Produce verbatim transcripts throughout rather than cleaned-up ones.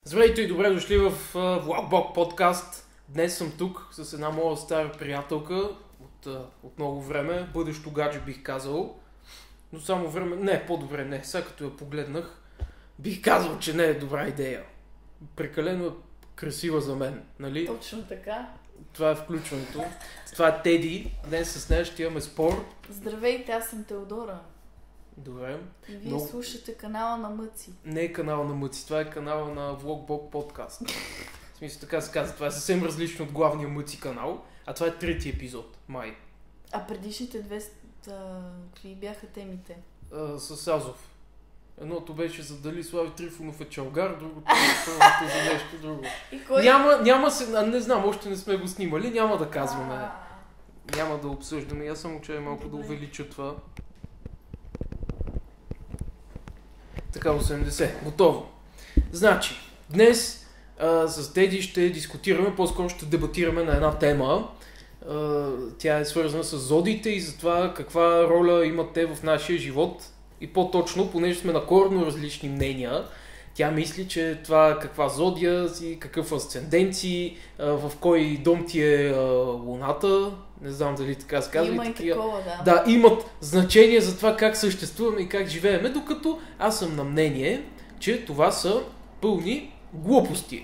Здравейте и добре дошли в uh, Vlogbog подкаст. Днес съм тук с една моя стара приятелка от, uh, от много време, бъдещо гадже бих казал, но само време, не, по-добре не, сега като я погледнах, бих казал, че не е добра идея. Прекалено е красива за мен, нали? Точно така. Това е включването. Това е Теди, днес с нея ще имаме спор. Здравейте, аз съм Теодора. Добре. И вие Но... слушате канала на Мъци. Не е канала на Мъци, това е канала на Vlogbog подкаст. В смисъл така се казва, това е съвсем различно от главния Мъци канал, а това е трети епизод, май. А предишните две, какви бяха темите? А, с Азов. Едното беше за дали Слави Трифонов е чалгар, другото е за нещо друго. И кой... Няма, няма се, а не знам, още не сме го снимали, няма да казваме. Няма да обсъждаме, аз само че малко да увелича това. Така, осемдесет. Готово. Значи, днес а, с Теди ще дискутираме, по-скоро ще дебатираме на една тема. А, тя е свързана с зодиите и за това каква роля имат те в нашия живот. И по-точно, понеже сме на коренно различни мнения, тя мисли, че това каква зодия си, какъв асцендент си, а, в кой дом ти е а, луната. Не знам дали така се казва. Има и, и такива, такова, да. Да, имат значение за това как съществуваме и как живееме, докато аз съм на мнение, че това са пълни глупости.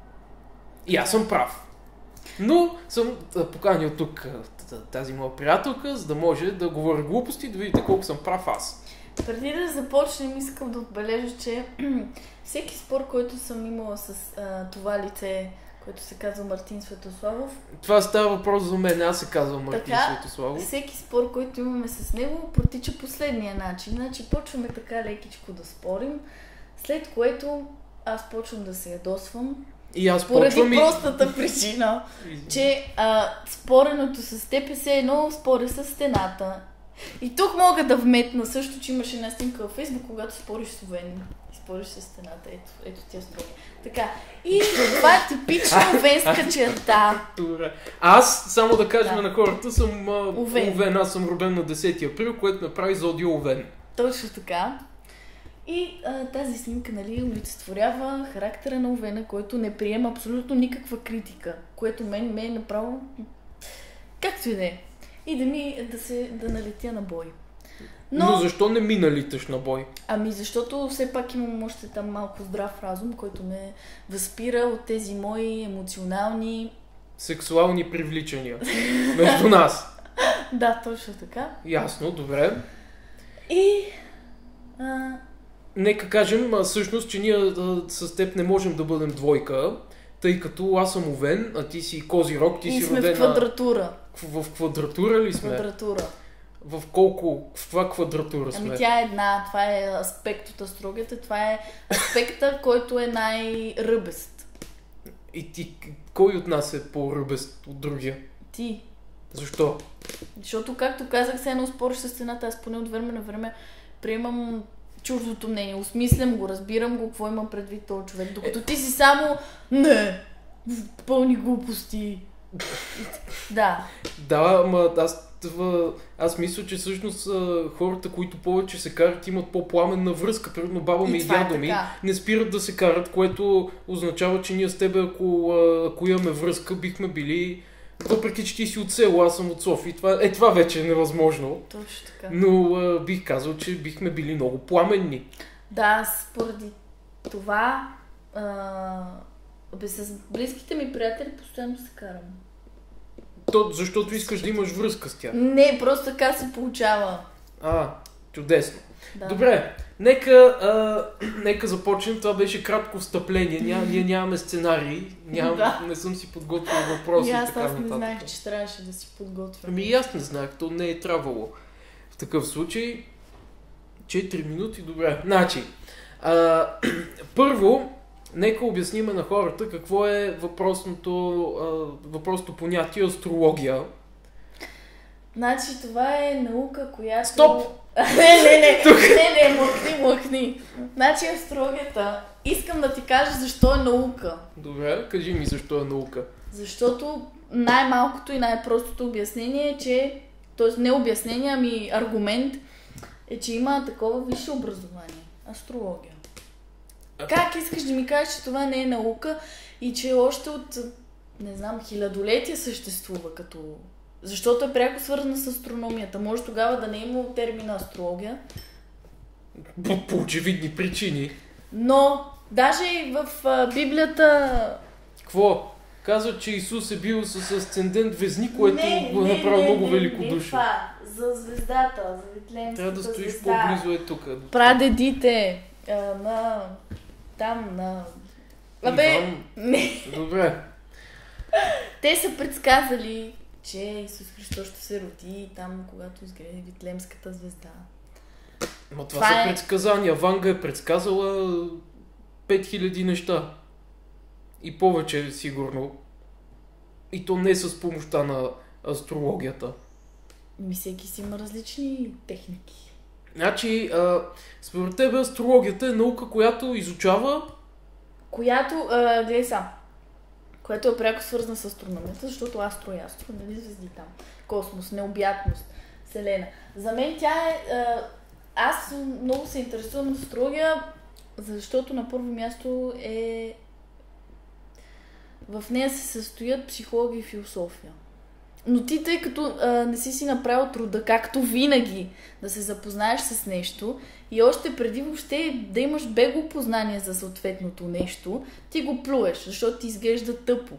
И аз съм прав. Но съм поканил тук тази моя приятелка, за да може да говоря глупости, да видите колко съм прав аз. Преди да започнем, искам да отбележа, че всеки спор, който съм имала с а, това лице, който се казва Мартин Светославов. Това става въпрос за мен, аз се казвам Мартин така, Светославов. Всеки спор, който имаме с него, протича последния начин. Значи почваме така лекичко да спорим, след което аз почвам да се ядосвам. И аз поради почвам и... простата причина, че а, спореното с теб е все едно споря с стената. И тук мога да вметна също, че имаше една снимка във Фейсбук, когато спориш с Овен. И спориш с стената. Ето, ето тя спори. Така. И това е типична овенска черта. Аз, само да кажем да. на хората, съм а, Овен. Овен. Аз съм роден на десети април, което ме прави зодия Овен. Точно така. И а, тази снимка, нали, олицетворява характера на Овена, който не приема абсолютно никаква критика, което мен ме е направо както и да е. И да ми да се да налетя на бой. Но... Но защо не ми налиташ на бой? Ами защото все пак имам още там малко здрав разум, който ме възпира от тези мои емоционални... Сексуални привличания между нас. Да, точно така. Ясно, добре. И... А... Нека кажем а, всъщност, че ние а, с теб не можем да бъдем двойка, тъй като аз съм Овен, а ти си Козирог, ти и си сме родена... в квадратура. В, в квадратура ли сме? Квадратура. В колко? В каква квадратура сме? Ами тя е една, това е аспект от астрологията, това е аспекта, който е най-ръбест. И ти, кой от нас е по-ръбест от другия? Ти. Защо? Защото, както казах, се едно спориш с стената, аз поне от време на време приемам чуждото мнение, осмислям го, разбирам го, какво има предвид този човек, докато ти си само не, пълни глупости. Да. Да, ама аз, това, аз мисля, че всъщност хората, които повече се карат, имат по-пламенна връзка. Примерно баба ми и, и дядо ми не спират да се карат, което означава, че ние с тебе, ако, ако имаме връзка, бихме били, въпреки че ти си от село, аз съм от София. Това, е, това вече е невъзможно. Точно така. Но а, бих казал, че бихме били много пламенни. Да, споради това а... Бе, с близките ми приятели постоянно се карам. То, защото искаш да имаш връзка с тях? Не, просто така се получава. А, чудесно. Да. Добре, нека, а, нека започнем. Това беше кратко встъпление. Ня, ние нямаме сценарий. Ням, да. Не съм си подготвил въпроси и, и аз, така аз нататък. не знаех, че трябваше да си подготвя. Ами и аз не знаех, то не е трябвало. В такъв случай, четири минути, добре. Значи, а, първо, нека обясниме на хората какво е въпросното, а, въпросното понятие астрология. Значи това е наука, която... Стоп! не, не, не, Тук. не, не, млъкни, млъкни. Значи астрологията, искам да ти кажа защо е наука. Добре, кажи ми защо е наука. Защото най-малкото и най-простото обяснение е, че, т.е. не обяснение, ами аргумент, е, че има такова висше образование. Астрология. Как искаш да ми кажеш, че това не е наука и че още от, не знам, хилядолетия съществува като... Защото е пряко свързана с астрономията. Може тогава да не е имало термина астрология. По, по очевидни причини. Но, даже и в а, Библията... Какво? Казва, че Исус е бил с асцендент Везни, което не, го е направил не, много не, великодушно. Не, това. За звездата, за Витлеемската Трябва да стоиш звезда. по-близо е тук. Прадедите а, на... Там, на... Абе, Иван... не. Добре. Те са предсказали, че Исус Христос ще се роди там, когато изгреде Витлеемската звезда. Но това, това са е... предсказания. Ванга е предсказала пет хиляди неща. И повече, сигурно. И то не с помощта на астрологията. Ми всеки си има различни техники. Значи, а, според тебе астрологията е наука, която изучава... Която, а, гледай сам, която е пряко свързана с астрономията, защото астро и астро, нали звезди там, космос, необятност, Вселена. За мен тя е... А, аз много се интересувам от астрология, защото на първо място е... В нея се състоят психология и философия. Но ти, тъй като а, не си си направил труда, както винаги, да се запознаеш с нещо и още преди въобще да имаш бегло познание за съответното нещо, ти го плюеш, защото ти изглежда тъпо.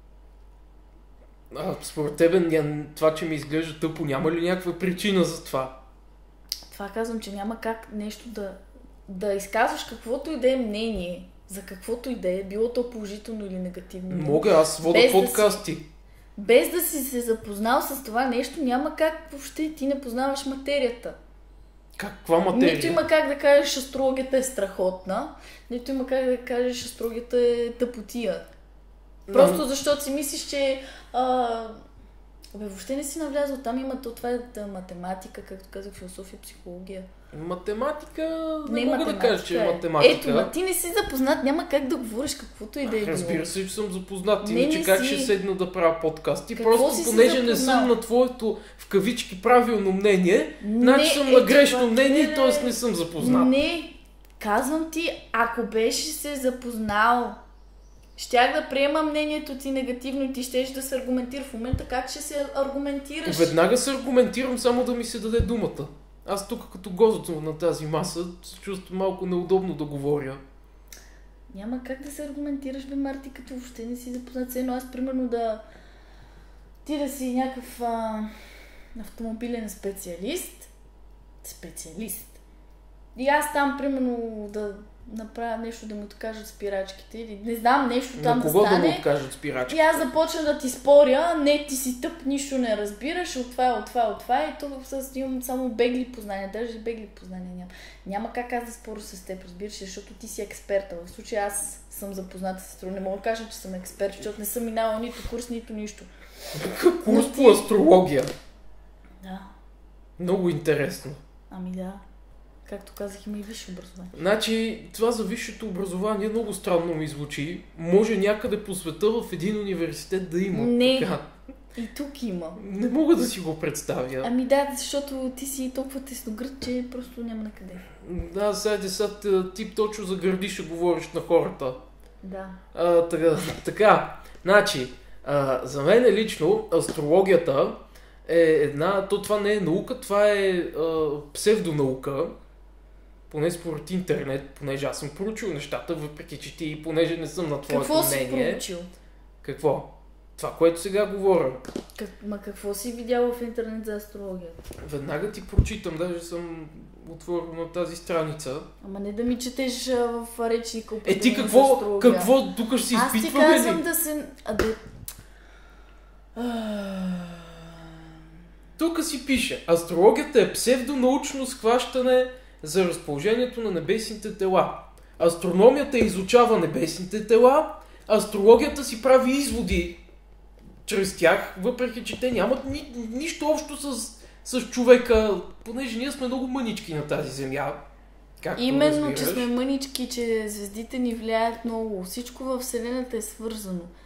А, според тебе това, че ми изглежда тъпо, няма ли някаква причина за това? Това казвам, че няма как нещо да, да изказваш каквото и да е мнение, за каквото и да е, било то положително или негативно. Мога, аз вода без подкасти. Да си, без да си се запознал с това нещо, няма как въобще ти не познаваш материята. Каква материя? Нито има как да кажеш, астрологията е страхотна, нито има как да кажеш, астрологията е тъпотия. Просто no. защото си мислиш, че а, бе, въобще не си навлязал. Там има това е математика, както казах, философия, психология. Математика, не, не мога да кажа, че е математика. Ето, ма ти не си запознат, няма как да говориш каквото и да е било. Разбира се, че съм запознат. Не, Иначе не как си... ще седна да правя подкаст? Ти Какво просто, понеже не съм на твоето, в кавички, правилно мнение, не, значи съм на грешно това, мнение, не, т.е. не съм запознат. Не, казвам ти, ако беше се запознал, щях да приема мнението ти негативно и ти щеш да се аргументира. В момента как ще се аргументираш? Веднага се аргументирам, само да ми се даде думата. Аз тук като гост на тази маса се чувствам малко неудобно да говоря. Няма как да се аргументираш, бе, Марти, като въобще не си запознат. Едно аз, примерно, да... Ти да си някакъв а... автомобилен специалист. Специалист. И аз там, примерно, да направя нещо, да му откажат спирачките или не знам, нещо там да стане. На кого да му откажат спирачките? И аз започна да ти споря, не, ти си тъп, нищо не разбираш, от това, от това, от това и то имам само бегли познания, даже бегли познания няма. Няма как аз да споря с теб, разбираш, защото ти си експерта. В случая аз съм запозната с астрология. Не мога да кажа, че съм експерт, защото не съм минала нито курс, нито нищо. Курс по астрология? Да. Много интересно. Ами да. Както казах, има и висше образование. Значи, това за висшето образование много странно ми звучи. Може някъде по света в един университет да има. Не. Така. И тук има. Не мога да си го представя. Ами да, защото ти си толкова тесногръд, че просто няма на къде. Да, сега сега тип точно за гърди ще говориш на хората. Да. А, така, така, значи, а, за мен лично астрологията е една, то това не е наука, това е а, псевдонаука, поне според интернет, понеже аз съм проучил нещата, въпреки че ти, понеже не съм на твоето Какво мнение. Какво си проучил? Какво? Това, което сега говоря. Как, ма какво си видял в интернет за астрологията? Веднага ти прочитам, даже съм отворил на тази страница. Ама не да ми четеш а, в речника. Е ти какво, какво тук ще си изпитваме ли? Аз ти казвам да се... А, да... Тук си пише, астрологията е псевдонаучно схващане за разположението на небесните тела. Астрономията изучава небесните тела, астрологията си прави изводи чрез тях, въпреки че те нямат ни, нищо общо с, с човека, понеже ние сме много мънички на тази земя. Както Именно, разбираш. че сме мънички, че звездите ни влияят много. Всичко във Вселената е свързано.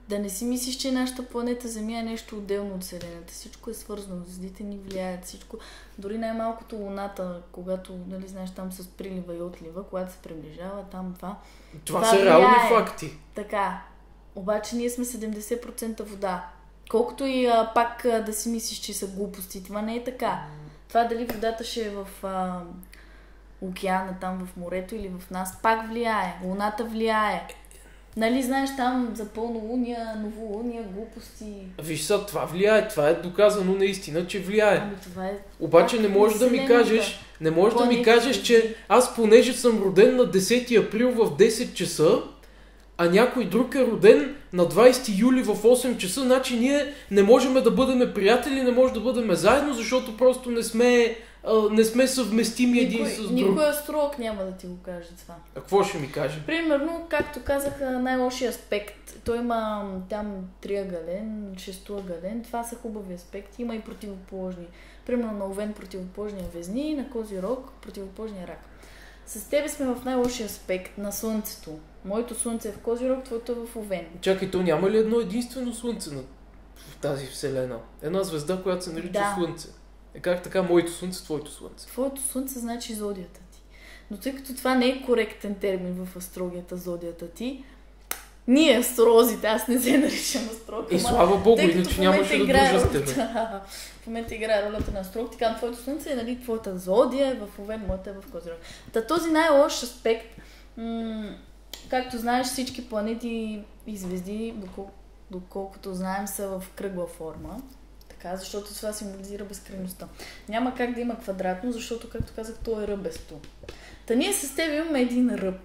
Да не си мислиш, че нашата планета Земя е нещо отделно от Вселената. Всичко е свързано. Звездите ни влияят. Всичко. Дори най-малкото Луната, когато, нали знаеш, там с прилива и отлива, когато се приближава, там това. Това, това са реални факти. Така. Обаче ние сме седемдесет процента вода. Колкото и а, пак а, да си мислиш, че са глупости. Това не е така. Това дали водата ще е в а, океана, там в морето или в нас, пак влияе. Луната влияе. Нали знаеш там за пълнолуния, новолуния, глупости. Виж са, това влияе. Това е доказано наистина, че влияе. Ами това е... Обаче не можеш да ми кажеш, не можеш да ми кажеш, че аз понеже съм роден на десети април в десет часа, а някой друг е роден на двайсети юли в осем часа, значи ние не можем да бъдем приятели, не можем да бъдем заедно, защото просто не сме, а, не сме съвместими един никой, с друг. Никой астролог няма да ти го каже това. А какво ще ми каже? Примерно, както казах, най-лошия аспект. Той има там триъгълен, шестоъгълен. Това са хубави аспекти. Има и противоположни. Примерно на Овен противоположния Везни, на Козирог противоположния Рак. С тебе сме в най-лошия аспект на Слънцето. Моето Слънце е в Козирог, твоето е в Овен. Чакай, то няма ли едно единствено Слънце на... в тази Вселена? Една звезда, която се нарича да. Слънце. Е как така моето Слънце, твоето Слънце? Твоето Слънце значи зодията ти. Но тъй като това не е коректен термин в астрологията, зодията ти, ние астролозите, аз не се наричам астролог. И слава Богу, иначе нямаше да дружа с тебе. В момента играе ролята на астролог, ти казвам, твоето Слънце е, нали, твоята зодия е в Овен, моята е в Козирог. Та този най-лош аспект, м- както знаеш, всички планети и звезди, докол- доколкото знаем, са в кръгла форма. Така, защото това символизира безкрайността. Няма как да има квадратно, защото, както казах, то е ръбесто. Та ние с теб имаме един ръб.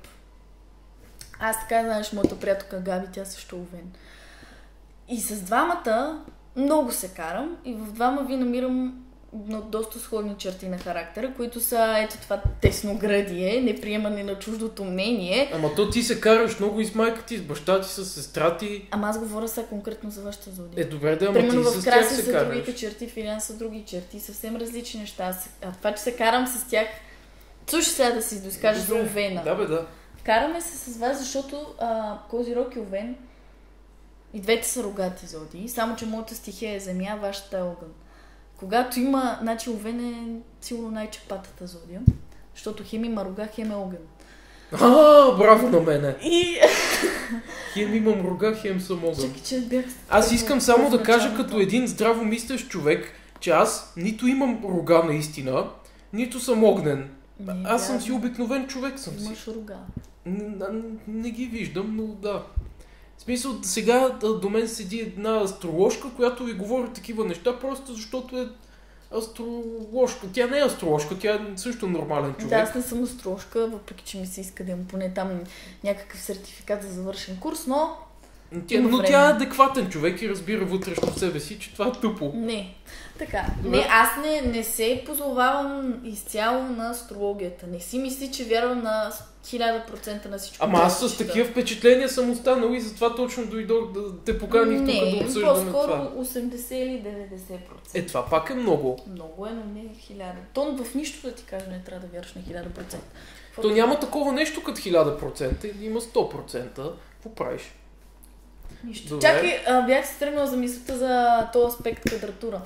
Аз така, знаеш, моята приятелка Габи, тя също е Овен. И с двамата много се карам и в двама ви намирам доста сходни черти на характера, които са ето това тесноградие, неприемане на чуждото мнение. Ама то ти се караш много и с майка ти, с баща ти, с сестра ти. Ама аз говоря сега конкретно за вашата зодия. Е, добре, да, ама примерно ти в с тях Краси се са караш. другите черти, в Илян са други черти, съвсем различни неща. А това, че се карам с тях... Слушай сега да си доскажа за Овена. Да, бе, да. Караме се с вас, защото а, Козирог и Овен и двете са рогати зодии, само че моята стихия е земя, вашата е огън. Когато има, значи Овен е сигурно най-чепатата зодия, защото хем има рога, хем е огън. А, браво на мене! И... Хем имам рога, хем съм огън. Чакай, че бях... Аз искам само да кажа като един здравомислещ човек, че аз нито имам рога наистина, нито съм огнен. Не, аз да, съм си обикновен човек съм си. Имаш рога. Не, не ги виждам, но да. В смисъл, сега до мен седи една астроложка, която ви говори такива неща, просто защото е астроложка. Тя не е астроложка, тя е също нормален човек. Да, аз не съм астроложка, въпреки че ми се иска да имам поне там някакъв сертификат за завършен курс, но... Тя, но тя е адекватен човек и разбира вътрешно в себе си, че това е тъпо. Не. Така. Не, аз не, не се позовавам изцяло на астрологията. Не си мисли, че вярвам на хиляда процента на всичко. Ама аз с такива впечатления съм останал и затова точно дойдох да те поканих тук да обсъждаме това. Не, по-скоро осемдесет или деветдесет процента. Е, това пак е много. Много е, но не е хиляда. То в нищо да ти кажа не трябва да вярваш на хиляда процента. То няма такова нещо като хиляда процента, има сто процента. Какво правиш? Нищо. Добре. Чакай, а, бях се тръгнала за мисълта за този аспект квадратура.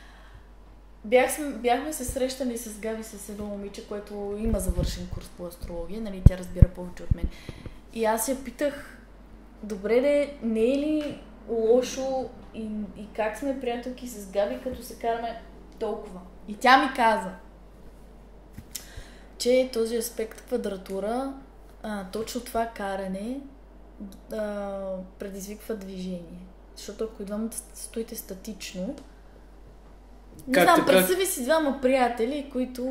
Бях, бяхме се срещали с Габи, с едно момиче, което има завършен курс по астрология, нали, тя разбира повече от мен. И аз я питах, добре де, не е ли лошо и, и как сме приятелки с Габи, като се караме толкова? И тя ми каза, че този аспект квадратура, а, точно това каране а, предизвиква движение. Защото ако и двамата стоите статично, не как знам, представи си двама приятели, които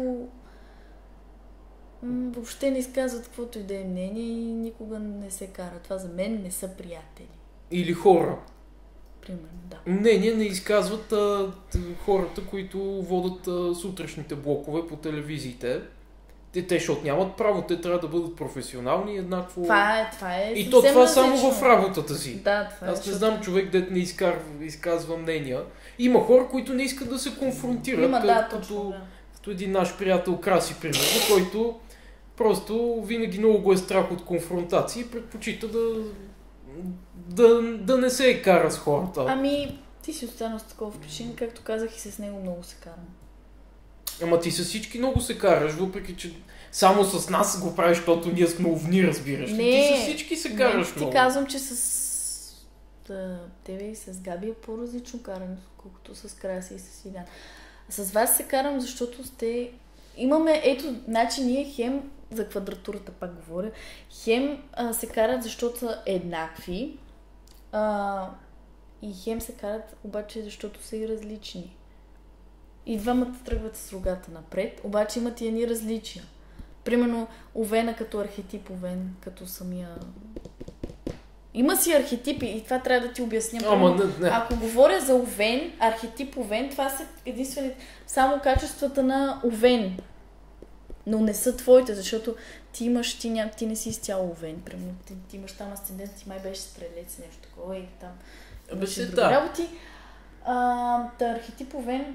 м- въобще не изказват каквото и да е мнение и никога не се карат. Това за мен не са приятели. Или хора. Примерно, да. Мнение не изказват а, хората, които водят а, сутрешните блокове по телевизиите. Те, те, защото нямат право, те трябва да бъдат професионални и еднакво... Това е, това е и то това различно. Само в работата си. Да, това е. Аз не защото... знам човек, дет не изказва, изказва мнения. Има хора, които не искат да се конфронтират. Има, да, като, точно, да. Като един наш приятел Краси, примерно, който просто винаги много го е страх от конфронтации и предпочита да да, да не се кара с хората. Ами, ти си останал с такова впечатление, както казах, и с него много се карам. Ама ти с всички много се караш, въпреки че само с нас го правиш, защото ние сме овни, разбираш. Не, ти с всички се караш не, ти много. казвам, че с да, тебе и с Габи е по-различно каране, колкото с Краси и с Илян. С вас се карам, защото сте... Имаме, ето, значи ние хем, за квадратурата пак говоря, хем а, се карат, защото са еднакви, а, и хем се карат, обаче, защото са и различни. И двамата тръгват с рогата напред, обаче имат и едни различия. Примерно, Овена като архетип, Овен като самия... Има си архетипи и това трябва да ти обясня. Ама, не, не. Ако говоря за Овен, архетип Овен, това са единствени само качествата на Овен. Но не са твоите, защото ти имаш, ти, ня... ти не си изцяло Овен. Примерно, ти, ти имаш там асцендент, ти май беше стрелец, нещо такова и там имаше други да. работи. А, та архетип Овен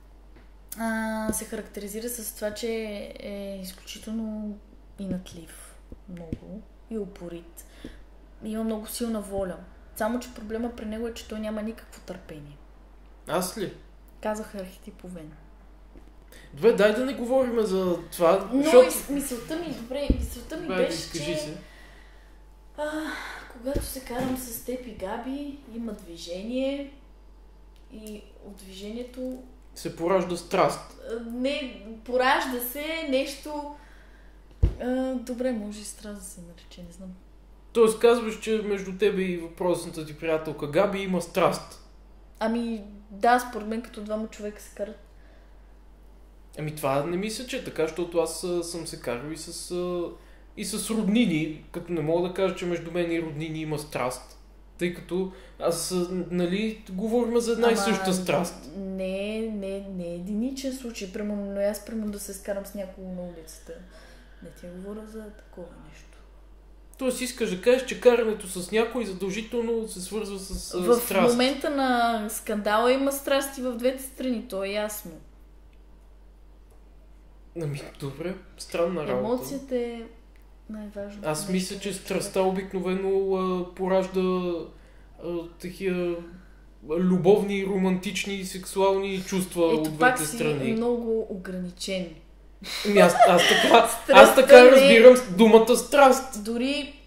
а, се характеризира с това, че е изключително инатлив много и упорит. Има много силна воля. Само, че проблема при него е, че той няма никакво търпение. Аз ли? Казах архетип Овен. Добре, дай да не говорим за това, Но защото... и мисълта ми, добре, мисълта ми Бе, беше, че се. а, когато се карам с теб и Габи, има движение и от движението се поражда страст. не, поражда се нещо... А, добре, може и страст да се нарече, не знам. Тоест казваш, че между тебе и въпросната ти приятелка Габи има страст. Ами да, според мен като двама човека се карат. Ами това не мисля, че е така, защото аз а, съм се карал и с, а, и с роднини, като не мога да кажа, че между мен и роднини има страст. Тъй като аз, а, нали, говорим за една Ама, и съща страст. Не, не, не единичен случай. Примерно, но аз примерно да се скарам с някого на улицата. Не ти говоря за такова нещо. Тоест искаш да кажеш, че карането с някой задължително се свързва с а, в страст. В момента на скандала има страсти в двете страни, то е ясно. Ами, добре, странна работа. Емоцията е най-важно. Аз мисля, че страстта обикновено а, поражда а, такива любовни, романтични, сексуални чувства Ето, от пак двете си страни. много ограничен. Ами аз, аз така, Страстта аз така не... разбирам думата страст. Дори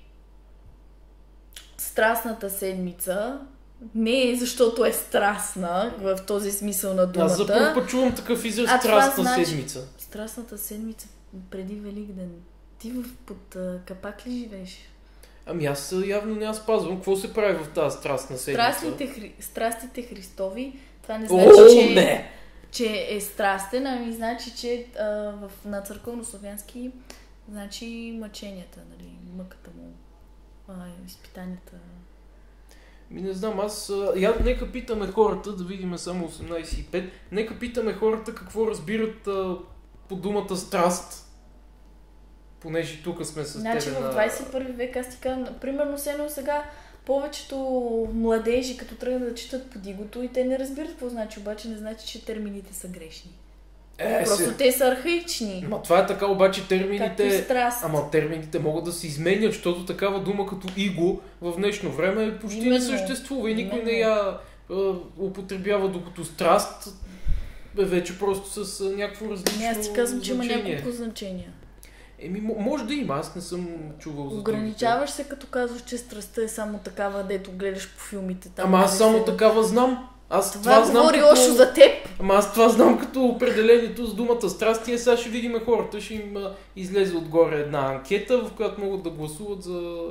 страстната седмица не е защото е страстна в този смисъл на думата. Аз за първ път чувам такъв израз а страстна значи... седмица. Страстната седмица преди Великден. Ти в, под а, капак ли живееш? Ами аз явно не аз спазвам. Какво се прави в тази страстна седмица? Страстите, хри... Страстите Христови, това не значи, О, че, не! че е страстен, ами значи, че а, в, на църковно-славянски значи мъченията, нали, мъката му, а, изпитанията. Ми не знам, аз... Я, нека питаме хората, да видим само осемнайсет и пет, нека питаме хората какво разбират а, по думата страст. Понеже тук сме с значи, тебе в на... двайсет и първи век, аз ти казвам, примерно сено сега повечето младежи, като тръгнат да четат по дигото, и те не разбират какво значи, обаче не значи, че термините са грешни. Е, Просто се... те са архаични. Ма това е така, обаче термините... Както и страст. Ама термините могат да се изменят, защото такава дума като иго в днешно време почти Именно. не съществува и никой Именно. не я е, употребява, докато страст е вече просто с е, някакво различно Не, аз ти казвам, че има значение. няколко значения. Еми, може да има, аз не съм чувал за Ограничаваш се, като казваш, че страстта е само такава, дето гледаш по филмите. Там, Ама аз къде само се- такава знам. Аз Това, това, знам говори като... лошо за теб. Ама аз това знам като определението с думата страст и сега ще видим хората, ще им а, излезе отгоре една анкета, в която могат да гласуват за,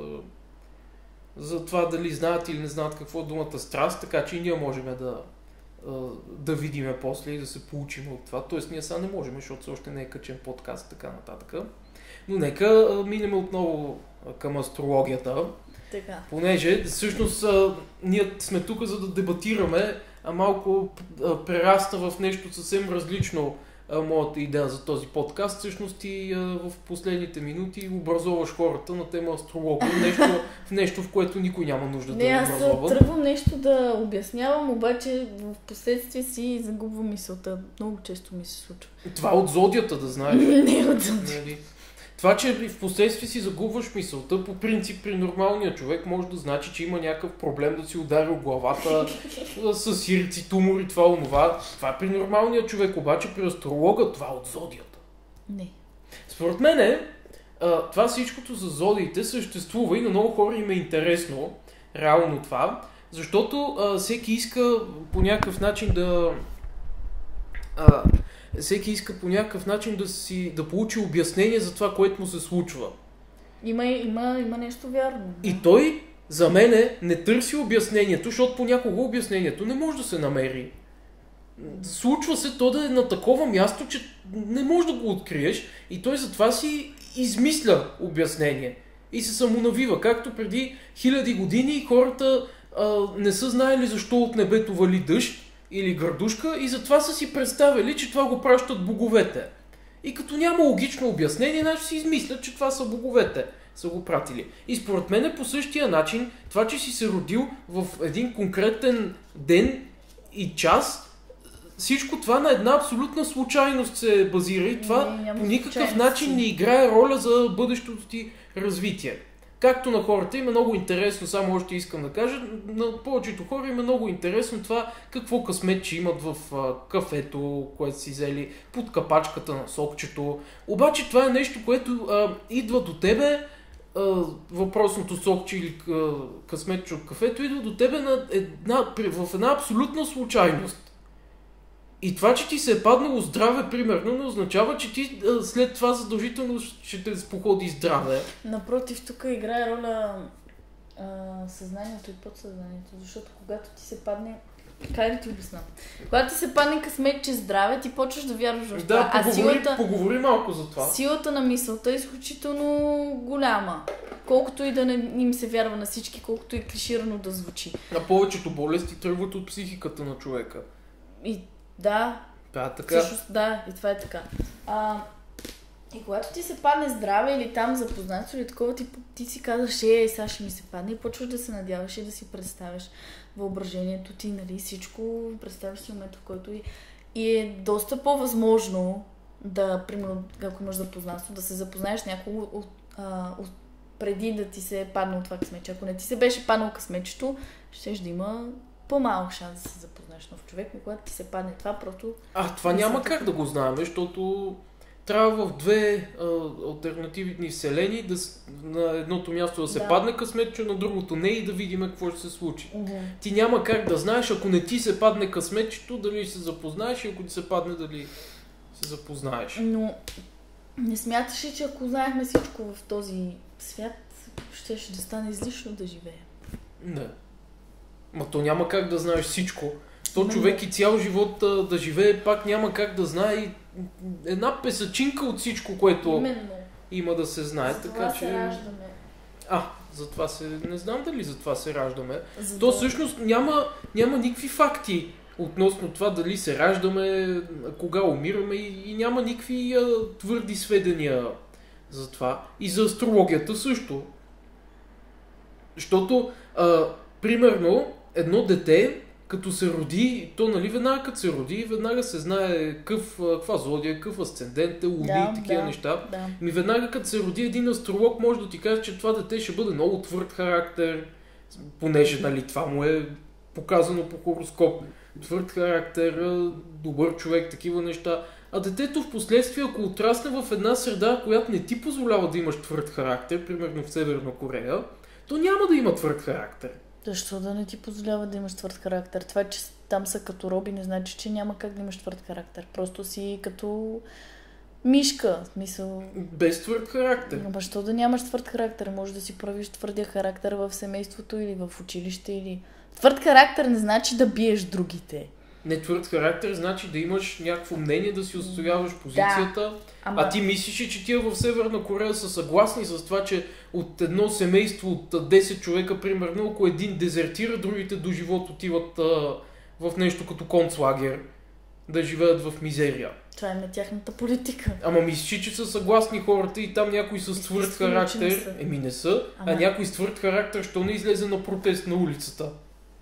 за това дали знаят или не знаят какво е думата страст, така че и ние можем да, а, да видим после и да се получим от това. Тоест ние сега не можем, защото все още не е качен подкаст и така нататък. Но нека а, минем отново а, към астрологията. Така. Понеже всъщност а, ние сме тук за да дебатираме, а малко а, прерасна в нещо съвсем различно а, моята идея за този подкаст. Всъщност ти а, в последните минути образоваш хората на тема астрология, нещо, в нещо, в което никой няма нужда Не, да аз образова. тръгвам нещо да обяснявам, обаче в последствие си загубвам мисълта. Много често ми се случва. Това от зодията да знаеш. Не от Нали? Това, че в последствие си загубваш мисълта, по принцип при нормалния човек може да значи, че има някакъв проблем да си ударил главата с сирици, тумори, това, онова. Това е при нормалния човек, обаче при астролога това е от зодията. Не. Според мен това всичкото за зодиите съществува и на много хора им е интересно, реално това, защото а, всеки иска по някакъв начин да... А, всеки иска по някакъв начин да, си, да получи обяснение за това, което му се случва. Има, има, има нещо вярно. И той, за мене, не търси обяснението, защото понякога обяснението не може да се намери. Случва се то да е на такова място, че не можеш да го откриеш и той затова си измисля обяснение. И се самонавива, както преди хиляди години хората а, не са знаели защо от небето вали дъжд или градушка и затова са си представили, че това го пращат боговете. И като няма логично обяснение, значи си измислят, че това са боговете, са го пратили. И според мен по същия начин, това, че си се родил в един конкретен ден и час, всичко това на една абсолютна случайност се базира и това не, по никакъв начин не играе роля за бъдещото ти развитие. Както на хората им е много интересно, само още искам да кажа, на повечето хора им е много интересно това какво късметче имат в а, кафето, което си взели, под капачката на сокчето. Обаче това е нещо, което а, идва до тебе, а, въпросното сокче или а, късметче от кафето идва до тебе на една, в една абсолютна случайност. И това, че ти се е паднало здраве, примерно, не означава, че ти а, след това задължително ще те споходи здраве. Напротив, тук играе роля а, съзнанието и подсъзнанието, защото когато ти се падне... Как да ти обясна? Когато ти се падне късметче здраве, ти почваш да вярваш в това. Да, поговори, а силата, поговори малко за това. Силата на мисълта е изключително голяма. Колкото и да не им се вярва на всички, колкото и клиширано да звучи. А повечето болести тръгват от психиката на човека. И да, да, така. Всъщност, да, и това е така. А, и когато ти се падне здраве или там запознато или такова, ти, ти си казваш, е, сега ще ми се падне и почваш да се надяваш и да си представяш въображението ти, нали, всичко, представяш си момента, в който и, и е доста по-възможно да, примерно, ако имаш запознанство, да се запознаеш с някого от, а, от, преди да ти се е паднало това късмече. Ако не ти се беше паднало късмечето, щеш да има по-малък шанс да се запознаеш нов човек, но когато ти се падне това, просто... А, това няма как да го знаем, защото трябва в две а, алтернативни вселени да, на едното място да се да. падне късметче, на другото не и да видим какво ще се случи. Uh-huh. Ти няма как да знаеш, ако не ти се падне късметчето, дали ще се запознаеш и ако ти се падне, дали се запознаеш. Но не смяташ ли, че ако знаехме всичко в този свят, ще, ще да стане излишно да живее? Не. Ма то няма как да знаеш всичко. То човек и цял живот а, да живее, пак няма как да знае една песачинка от всичко, което Именно. има да се знае. За така, това че... се раждаме. А, затова се... Не знам дали за това се раждаме. За То да... всъщност няма, няма никакви факти относно това дали се раждаме, кога умираме и, и няма никакви а, твърди сведения за това. И за астрологията също. Защото, а, примерно, едно дете, като се роди, то нали веднага като се роди, веднага се знае какъв, каква зодия, какъв асцендент е, луни да, и такива да, неща. Да. Ми веднага като се роди един астролог може да ти каже, че това дете ще бъде много твърд характер, понеже нали, това му е показано по хороскоп. Твърд характер, добър човек, такива неща. А детето в последствие, ако отрасне в една среда, която не ти позволява да имаш твърд характер, примерно в Северна Корея, то няма да има твърд характер. Защо да не ти позволява да имаш твърд характер? Това, че там са като роби, не значи, че няма как да имаш твърд характер. Просто си като мишка, в смисъл... Без твърд характер. Но защо да нямаш твърд характер? Може да си правиш твърдия характер в семейството или в училище или... Твърд характер не значи да биеш другите. Не, твърд характер значи да имаш някакво мнение, да си отстояваш позицията. Да, ама... А ти мислиш, че тия в Северна Корея са съгласни с това, че от едно семейство от десет човека, примерно, ако един дезертира, другите до живот отиват а, в нещо като концлагер, да живеят в мизерия. Това е на тяхната политика. Ама мислиш, че са съгласни хората и там някой с твърд характер... Еми не са, ама... а някой с твърд характер, що не излезе на протест на улицата?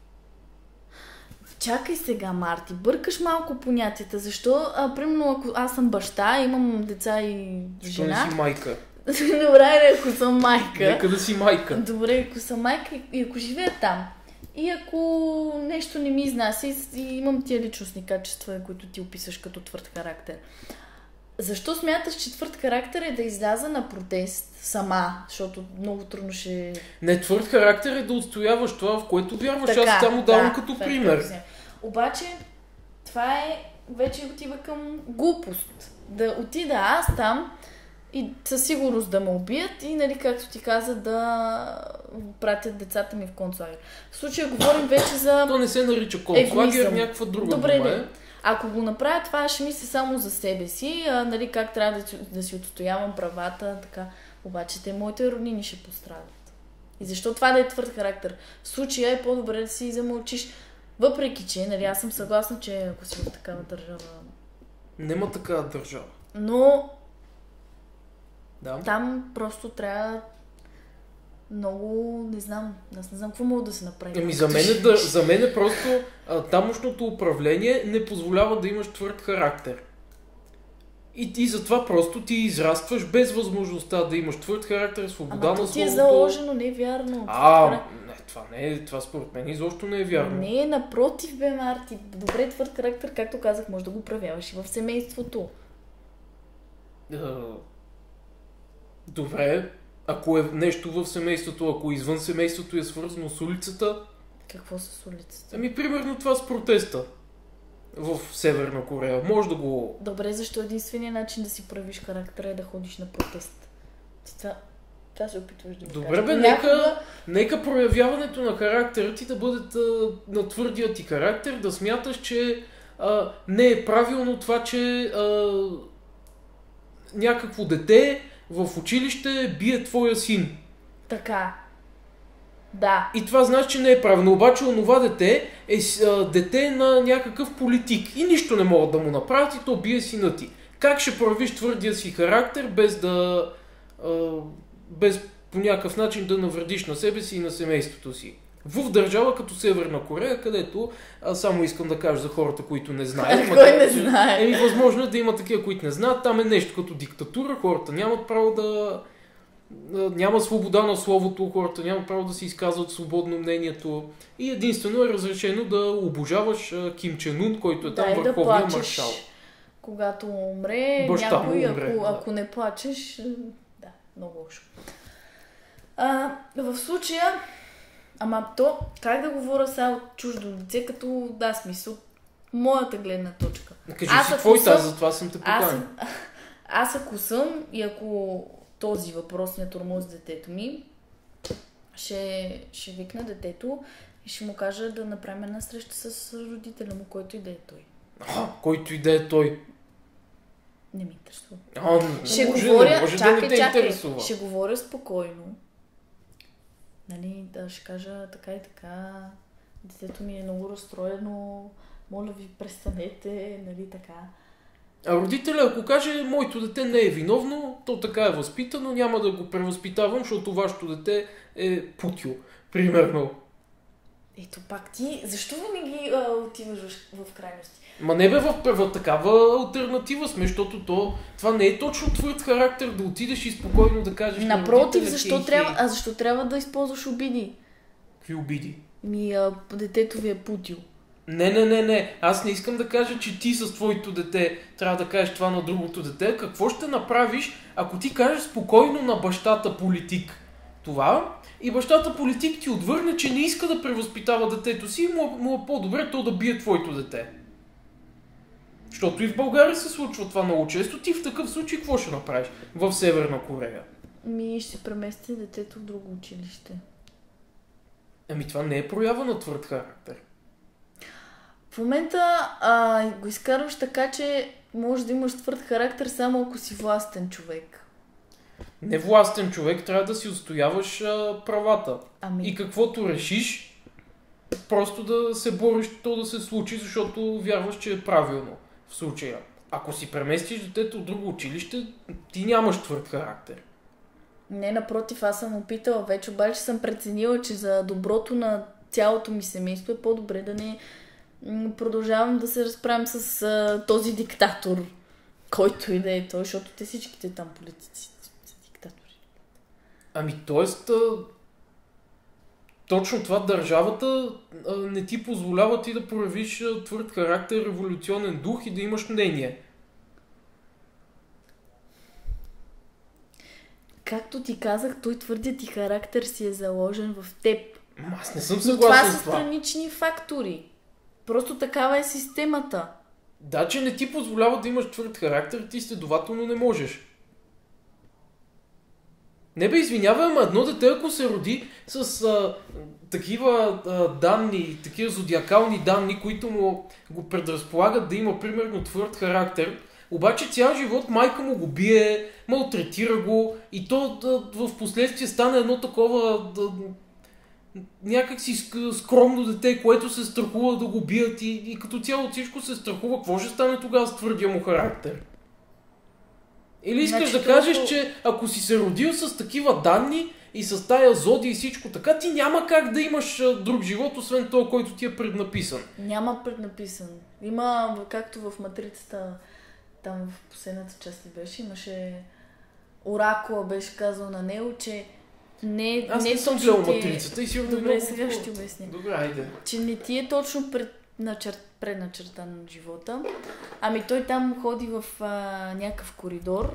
Чакай сега, Марти, бъркаш малко понятията. Защо, а, примерно, ако аз съм баща, имам деца и жена... Защо не си майка? Добре, ако съм майка. Нека да си майка. Добре, ако съм майка и ако живея там. И ако нещо не ми изнася и, и имам тия личностни качества, които ти описаш като твърд характер. Защо смяташ, че твърд характер е да изляза на протест сама? Защото много трудно ще... Не, твърд характер е да отстояваш това, в което вярваш. Така, Аз само давам да, като пример. Да. Обаче, това е вече отива към глупост. Да отида аз там и със сигурност да ме убият и, нали, както ти каза, да пратят децата ми в концлагер. В случая говорим вече за... То не се нарича концлагер, някаква друга Добре, дума е. Ако го направя това, ще мисля само за себе си, а, нали, как трябва да, да си отстоявам правата, така. Обаче те моите роднини ще пострадат. И защо това да е твърд характер? В случая е по-добре да си замълчиш. Въпреки че, нали, аз съм съгласна, че ако си в такава държава... Нема такава държава. Но Да. там просто трябва много, не знам, аз не знам какво мога да се направи. Ами за мен, е да, за мен е просто а, тамошното управление не позволява да имаш твърд характер. И, и затова просто ти израстваш без възможността да имаш твърд характер, свобода Ама на то ти е словото. заложено, не е вярно. А, не, това не е, това според мен изобщо не е вярно. Не, напротив, бе, Марти. Добре, твърд характер, както казах, може да го проявяваш и в семейството. А, добре, ако е нещо в семейството, ако извън семейството е свързано с улицата... Какво с улицата? Ами, примерно това с протеста в Северна Корея. Може да го... Добре, защо единственият начин да си проявиш характера е да ходиш на протест? Ти това, това се опитваш да ми Добре, кажеш. бе, Някога... нека, нека проявяването на характера ти да бъде а, на твърдия ти характер, да смяташ, че а, не е правилно това, че а, някакво дете в училище бие твоя син. Така. Да. И това значи, че не е правилно. Обаче онова дете е а, дете на някакъв политик и нищо не могат да му направят и то бие сина ти. Как ще проявиш твърдия си характер без да... А, без по някакъв начин да навредиш на себе си и на семейството си? В държава като Северна Корея, където аз само искам да кажа за хората, които не знаят. Кой не знае? Еми, възможно е да има такива, които не знаят. Там е нещо като диктатура. Хората нямат право да... Няма свобода на словото, хората нямат право да си изказват свободно мнението. И единствено е разрешено да обожаваш Ким Чен Ун, който е там да, върховния да маршал. Когато умре, Баща някой, му умре, ако, да. ако не плачеш, да, много лошо. А, в случая, ама то, как да говоря сега от чуждо лице, като, да, смисъл, моята гледна точка. Кажи аз, си ако твоята, съм- за това съм те Аз, поканил. аз ако съм и ако този въпросният тормоз детето ми, ще, ще викна детето и ще му кажа да направим една среща с родителя му, който и да е той. А, който и да е той. Не ми интересува. А, Ще може, говоря, не може чакай, да не те чакай, интересува. ще говоря спокойно. Нали, да ще кажа така и така, детето ми е много разстроено, моля ви престанете, нали така. А родителя, ако каже, моето дете не е виновно, то така е възпитано, няма да го превъзпитавам, защото вашето дете е путил, примерно. Ето пак ти, защо винаги а, отиваш в, в крайности? Ма не бе в, в такава алтернатива сме, защото то, това не е точно твърд характер да отидеш и спокойно да кажеш на Напротив, родителя, защо хей, трябва, хей. а защо трябва да използваш обиди? Какви обиди? Ми, а, детето ви е путил. Не, не, не, не. Аз не искам да кажа, че ти с твоето дете трябва да кажеш това на другото дете. Какво ще направиш, ако ти кажеш спокойно на бащата политик това и бащата политик ти отвърне, че не иска да превъзпитава детето си и му, му е по-добре то да бие твоето дете. Защото и в България се случва това много често. Ти в такъв случай какво ще направиш в Северна Корея? Ми, ще премести детето в друго училище. Ами това не е проява на твърд характер. В момента а, го изкарваш така, че можеш да имаш твърд характер само ако си властен човек. Невластен човек трябва да си отстояваш а, правата. Ами, И каквото решиш, просто да се бориш то да се случи, защото вярваш, че е правилно в случая. Ако си преместиш детето в друго училище, ти нямаш твърд характер. не, напротив, аз съм опитала вече, обаче съм преценила, че за доброто на цялото ми семейство е по-добре да не м, продължавам да се разправям с а, този диктатор, който и да е той, защото те всичките там политици са диктатори. Ами, т.е. точно това държавата а, не ти позволява ти да проявиш а, твърд характер, революционен дух и да имаш мнение. Както ти казах, той твърдият ти характер си е заложен в теб. Аз не съм Но съгласен това с са това. странични фактори. Просто такава е системата. Да, че не ти позволява да имаш твърд характер, ти следователно не можеш. Не бе, извинявай, ама едно дете, ако се роди с а, такива а, данни, такива зодиакални данни, които му го предразполагат да има примерно твърд характер, обаче цял живот майка му го бие, малтретира го и то да, в последствие стане едно такова да, някакси скромно дете, което се страхува да го бият и, и като цяло всичко се страхува. Какво ще стане тогава с твърдия му характер? Или искаш значи, да кажеш, това... че ако си се родил с такива данни и с тая зодия и всичко така, ти няма как да имаш друг живот, освен този, който ти е преднаписан. Няма преднаписан. Има, както в Матрицата, там в последната част ли беше, имаше Оракула беше казал на него, че не, Аз не не съм точно гледал ти е... Матрицата и сигурно Добре, много сега хубаво. ще ти обясня. Добре, айде. Че не ти е точно пред, начер... предначертан на живота. Ами той там ходи в а, някакъв коридор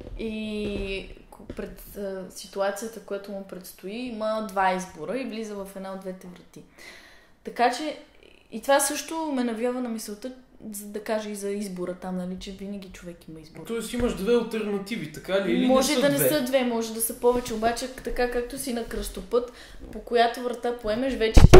и пред а, ситуацията, която му предстои, има два избора и влиза в една от двете врати. Така че и това също ме навява на мисълта, за да кажа и за избора там, нали, че винаги човек има избор. Тоест имаш две алтернативи, така ли? Или може не са да не две? са две, може да са повече, обаче така както си на кръстопът, по която врата поемеш, вече ти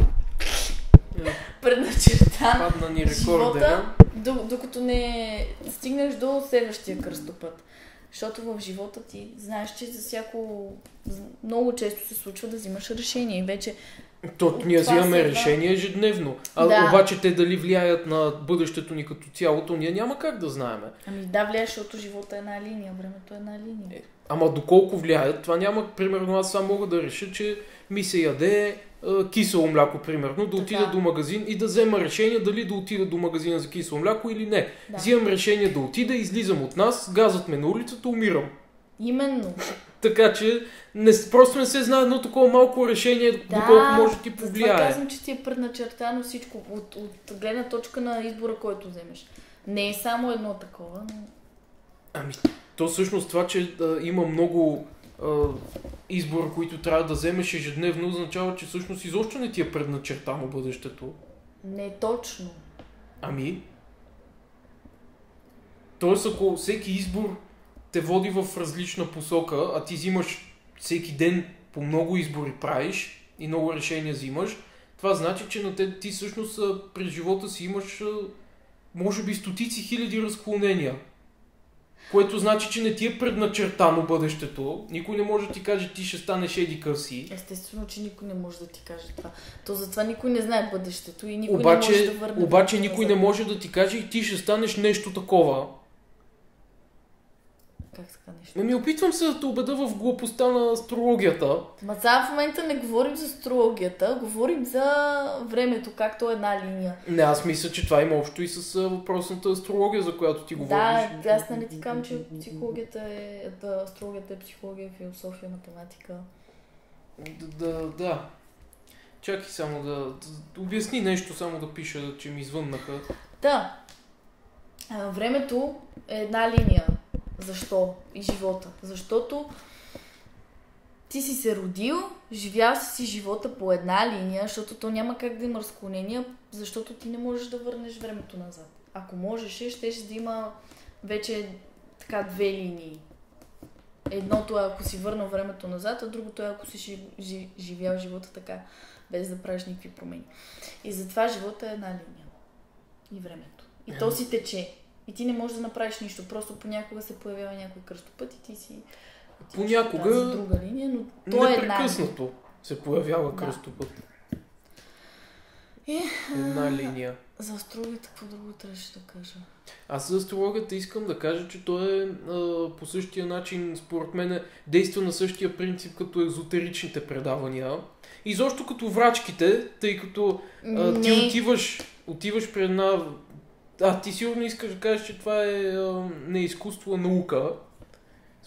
Yeah. предначертан Падна ни живота, рекордера. докато не стигнеш до следващия кръстопът. Защото в живота ти знаеш, че за всяко много често се случва да взимаш решение и вече То ние това взимаме следва- решения ежедневно. А Да. обаче те дали влияят на бъдещето ни като цяло, то ние няма как да знаем. Ами да, влияеш, защото живота е една линия, времето е една линия. Е, Ама доколко влияят, това няма. Примерно аз сам мога да реша, че ми се яде а, кисело мляко, примерно, да Така. отида до магазин и да взема решение дали да отида до магазина за кисело мляко или не. Да. Взимам решение да отида, излизам от нас, газът ме на улицата, умирам. Именно. Така че не, просто не се знае едно такова малко решение, Да, доколко може да ти затова повлияе. казвам, че ти е предначертано всичко от, от гледна точка на избора, който вземеш. Не е само едно такова, но... Ами, то всъщност това, че а, има много а, избора, които трябва да вземеш ежедневно, означава, че всъщност изобщо не ти е предначертано бъдещето. Не е точно. Ами, тоест ако всеки избор те води в различна посока, а ти взимаш всеки ден по много избори правиш и много решения взимаш, това значи, че на те, ти всъщност а, през живота си имаш а, може би стотици хиляди разклонения. Което значи, че не ти е предначертано бъдещето. Никой не може да ти каже, ти ще станеш еди къв си. Естествено, че никой не може да ти каже това. То затова никой не знае бъдещето и никой Обаче, не може да върне. обаче времето никой назад. не може да ти каже и ти ще станеш нещо такова. Как така нещо? Ами опитвам се да те убеда в глупостта на астрологията. Ма сега в момента не говорим за астрологията, говорим за времето, както е една линия. Не, аз мисля, че това има общо и с а, въпросната астрология, за която ти говориш. Да, аз нали ти казвам, че психологията е, да, астрологията е психология, философия, математика. Да, да, да. Чакай само да, да обясни нещо, само да пиша, че ми извъннаха. Да. А, времето е една линия. Защо? И живота. Защото ти си се родил, живял си си живота по една линия, защото то няма как да има разклонения, защото ти не можеш да върнеш времето назад. Ако можеше, щеше да има вече така две линии. Едното е ако си върнал времето назад, а другото е ако си жи- жи- живял живота така, без да правиш никакви промени. И затова живота е една линия. И времето. И то си тече. И ти не можеш да направиш нищо. Просто понякога се появява някой кръстопът и ти си... Понякога тази друга линия, но то е една. непрекъснато се появява Да. кръстопът. Е, Една линия. За астрологията какво друго трябваше да кажа? Аз за астрологията искам да кажа, че той е а, по същия начин, според мен, действа на същия принцип като езотеричните предавания. И защо като врачките, тъй като а, ти Не. отиваш, отиваш при една... А, ти сигурно искаш да кажеш, че това е а, не изкуство, а наука, с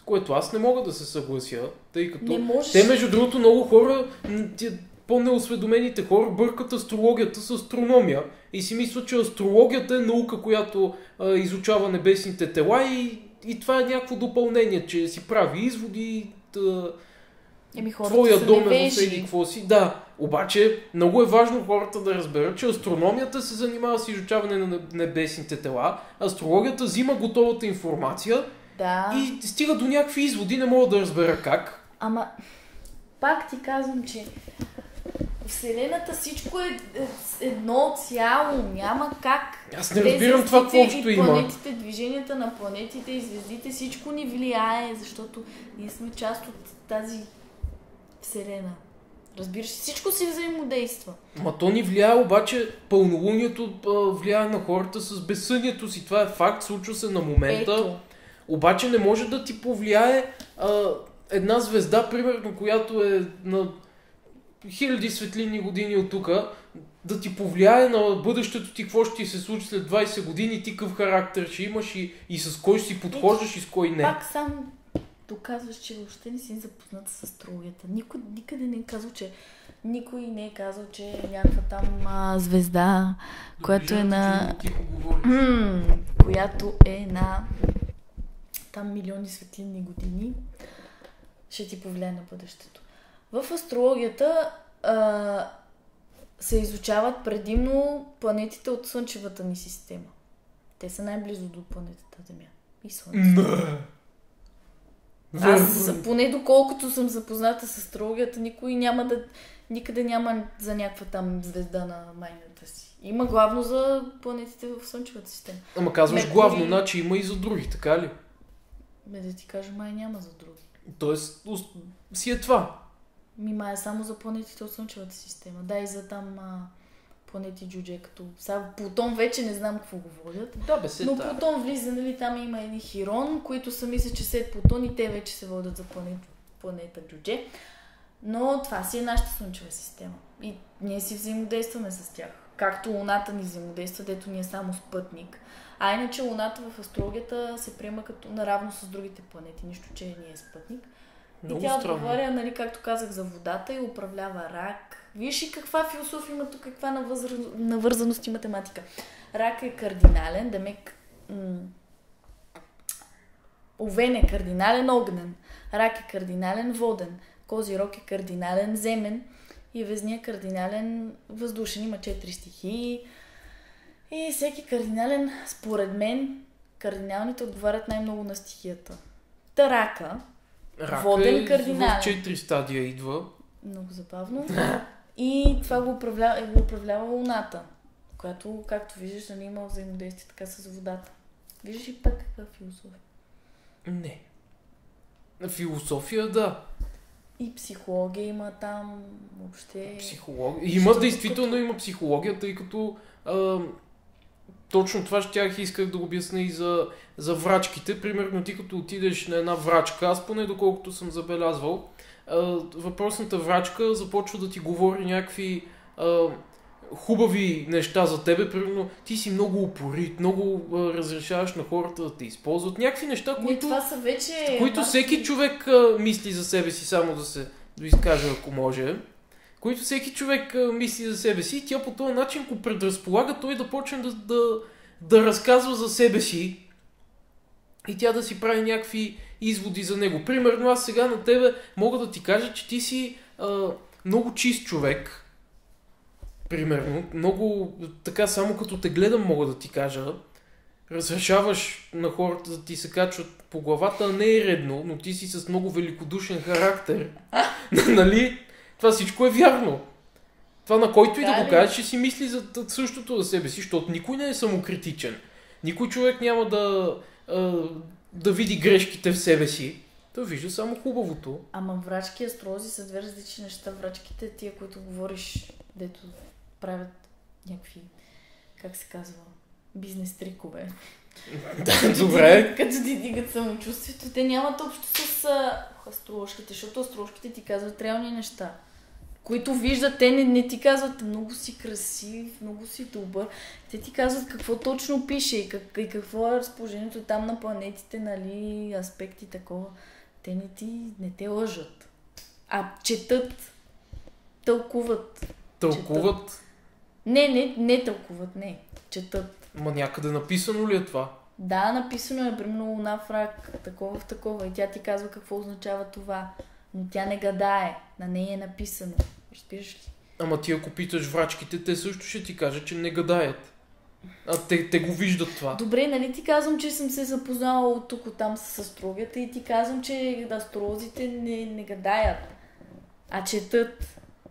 което аз не мога да се съглася, тъй като Не можеш. те, между другото, много хора, м, тия по-неосведомените хора бъркат астрологията с астрономия и си мислят, че астрологията е наука, която а, изучава небесните тела и, и това е някакво допълнение, че си прави изводи, да, Еми, хората твоя са дом е в невежи. еди какво си. Да, обаче много е важно хората да разберат, че астрономията се занимава с изучаване на небесните тела, астрологията взима готовата информация Да. и стига до някакви изводи, не мога да разбера как. Ама, пак ти казвам, че Вселената всичко е е едно цяло, няма как. Аз не разбирам това какво общо и има. планетите, движенията на планетите и звездите, всичко ни влияе, защото ние сме част от тази Вселена. Разбираш, всичко си взаимодейства. Ма то ни влияе, обаче пълнолунието а, влияе на хората с безсънието си. Това е факт, случва се на момента. Ето. Обаче не може да ти повлияе а, една звезда, примерно, която е на хиляди светлинни години от тук, да ти повлияе на бъдещето ти, какво ще ти се случи след двайсет години, ти какъв характер ще имаш и, и с кой ще си подхождаш и с кой не. Пак сам доказваш, че въобще не си запозната с астрологията. Никой никъде не е казал, че никой не е казал, че е някаква там а, звезда, която е на... М, която е на там милиони светлинни години, ще ти повлияе на бъдещето. В астрологията а, се изучават предимно планетите от Слънчевата ни система. Те са най-близо до планетата Земя и Слънцето. Аз, поне доколкото съм запозната с астрологията, никой няма да... Никъде няма за някаква там звезда на майната си. Има главно за планетите в Слънчевата система. Ама казваш Меркурий- главно, значи има и за други, така ли? Бе, да ти кажа, май няма за други. Тоест, ус- си е това. Ми май е само за планетите от Слънчевата система. Да, и за там а, планети Джудже, като... Сега Плутон вече не знам какво говорят. Да, бе се Но да. Плутон влиза, нали, там има едни Хирон, които са мисля, че след Плутон и те вече се водят за планет, планета Джудже. Но това си е нашата Слънчева система. И ние си взаимодействаме с тях. Както Луната ни взаимодейства, дето ни е само спътник. А иначе Луната в астрологията се приема като наравно с другите планети. Нищо, че не е спътник. Много и тя странно. отговаря, нали, както казах, за водата и управлява рак. Виж и каква философия има тук, каква навъзр... навързаност и математика. Рак е кардинален, демек... М- Овен е кардинален огнен. Рак е кардинален воден. Козирог е кардинален земен. И Везния е кардинален въздушен. Има четири стихии. И всеки кардинален, според мен, кардиналните отговарят най-много на стихията. Та рака, Рак воден е кардинален. в четири стадия идва. Много забавно. И това го управлява, го управлява Луната, която, както виждаш, нали, има взаимодействие така с водата. Виждаш и пак каква философия. Не. Философия, да. И психология има там, въобще... Психология. Има, действително има психология, тъй като а, точно това щях исках да обясня и за, за врачките. Примерно ти като отидеш на една врачка, аз поне доколкото съм забелязвал, а, въпросната врачка започва да ти говори някакви а, хубави неща за тебе. Примерно ти си много упорит, много а, разрешаваш на хората да те използват. Някакви неща, Не, които... това са вече... които маски. всеки човек а, мисли за себе си, само да се да изкаже, ако може, които всеки човек а, мисли за себе си и тя по този начин го предразполага той да почне да, да, да разказва за себе си и тя да си прави някакви изводи за него. Примерно аз сега на тебе мога да ти кажа, че ти си а, много чист човек. Примерно, много така само като те гледам мога да ти кажа. Разрешаваш на хората да ти се качват по главата, а не е редно, но ти си с много великодушен характер. Нали? Това всичко е вярно. Това на който и да го кажеш, ще си мисли за същото за себе си, защото никой не е самокритичен. Никой човек няма да, да види грешките в себе си. Той вижда само хубавото. Ама врачки и астролози са две различни неща. Врачките, тия, които говориш, дето правят някакви, как се казва, бизнес трикове. Да, добре. Като ти дигат самочувствието, те нямат общо с а, астрологите, защото астрологите ти казват реални неща, които виждат, те не, не ти казват много си красив, много си добър, те ти казват какво точно пише и, как, и какво е разположението там на планетите, нали, аспекти такова. Те не ти, не те лъжат. А четат, тълкуват. Тълкуват? Четат. Не, не, не тълкуват, не. Четат. Ма някъде написано ли е това? Да, написано е, примерно луна в рак, такова в такова. И тя ти казва какво означава това. Но тя не гадае. На нея е написано. Разбираш ли? Ама ти ако питаш врачките, те също ще ти кажат, че не гадаят. А те, те го виждат това. Добре, нали ти казвам, че съм се запознала от тук, от там с астрологията и ти казвам, че астролозите не, не гадаят, а четат.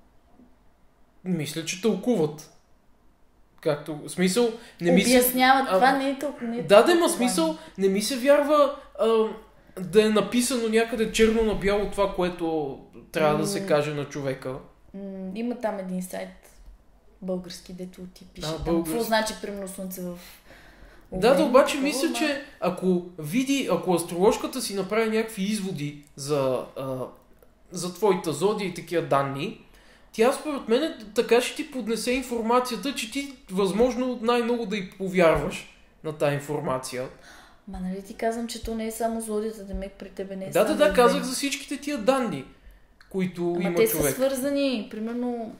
Мисля, че тълкуват. Както, в смисъл, не ми се... Обясняват, това не е толкова. Не е да, да, има смисъл, не ми се вярва а, да е написано някъде черно на бяло това, което трябва М. да се каже на човека. М, има там един сайт български, дето ти пише. А, там, български. какво значи примерно слънце в... Да, да, обаче Такова, мисля, ма- че ако види, ако астрологката си направи някакви изводи за, а, за твоята зодия и такива данни, тя според мен така ще ти поднесе информацията, че ти възможно най-много да й повярваш на тази информация. Ма нали ти казвам, че то не е само зодията, демек при тебе не е Да, само... да, да, ден. казах за всичките тия данни, които Ама има те човек. са свързани, примерно...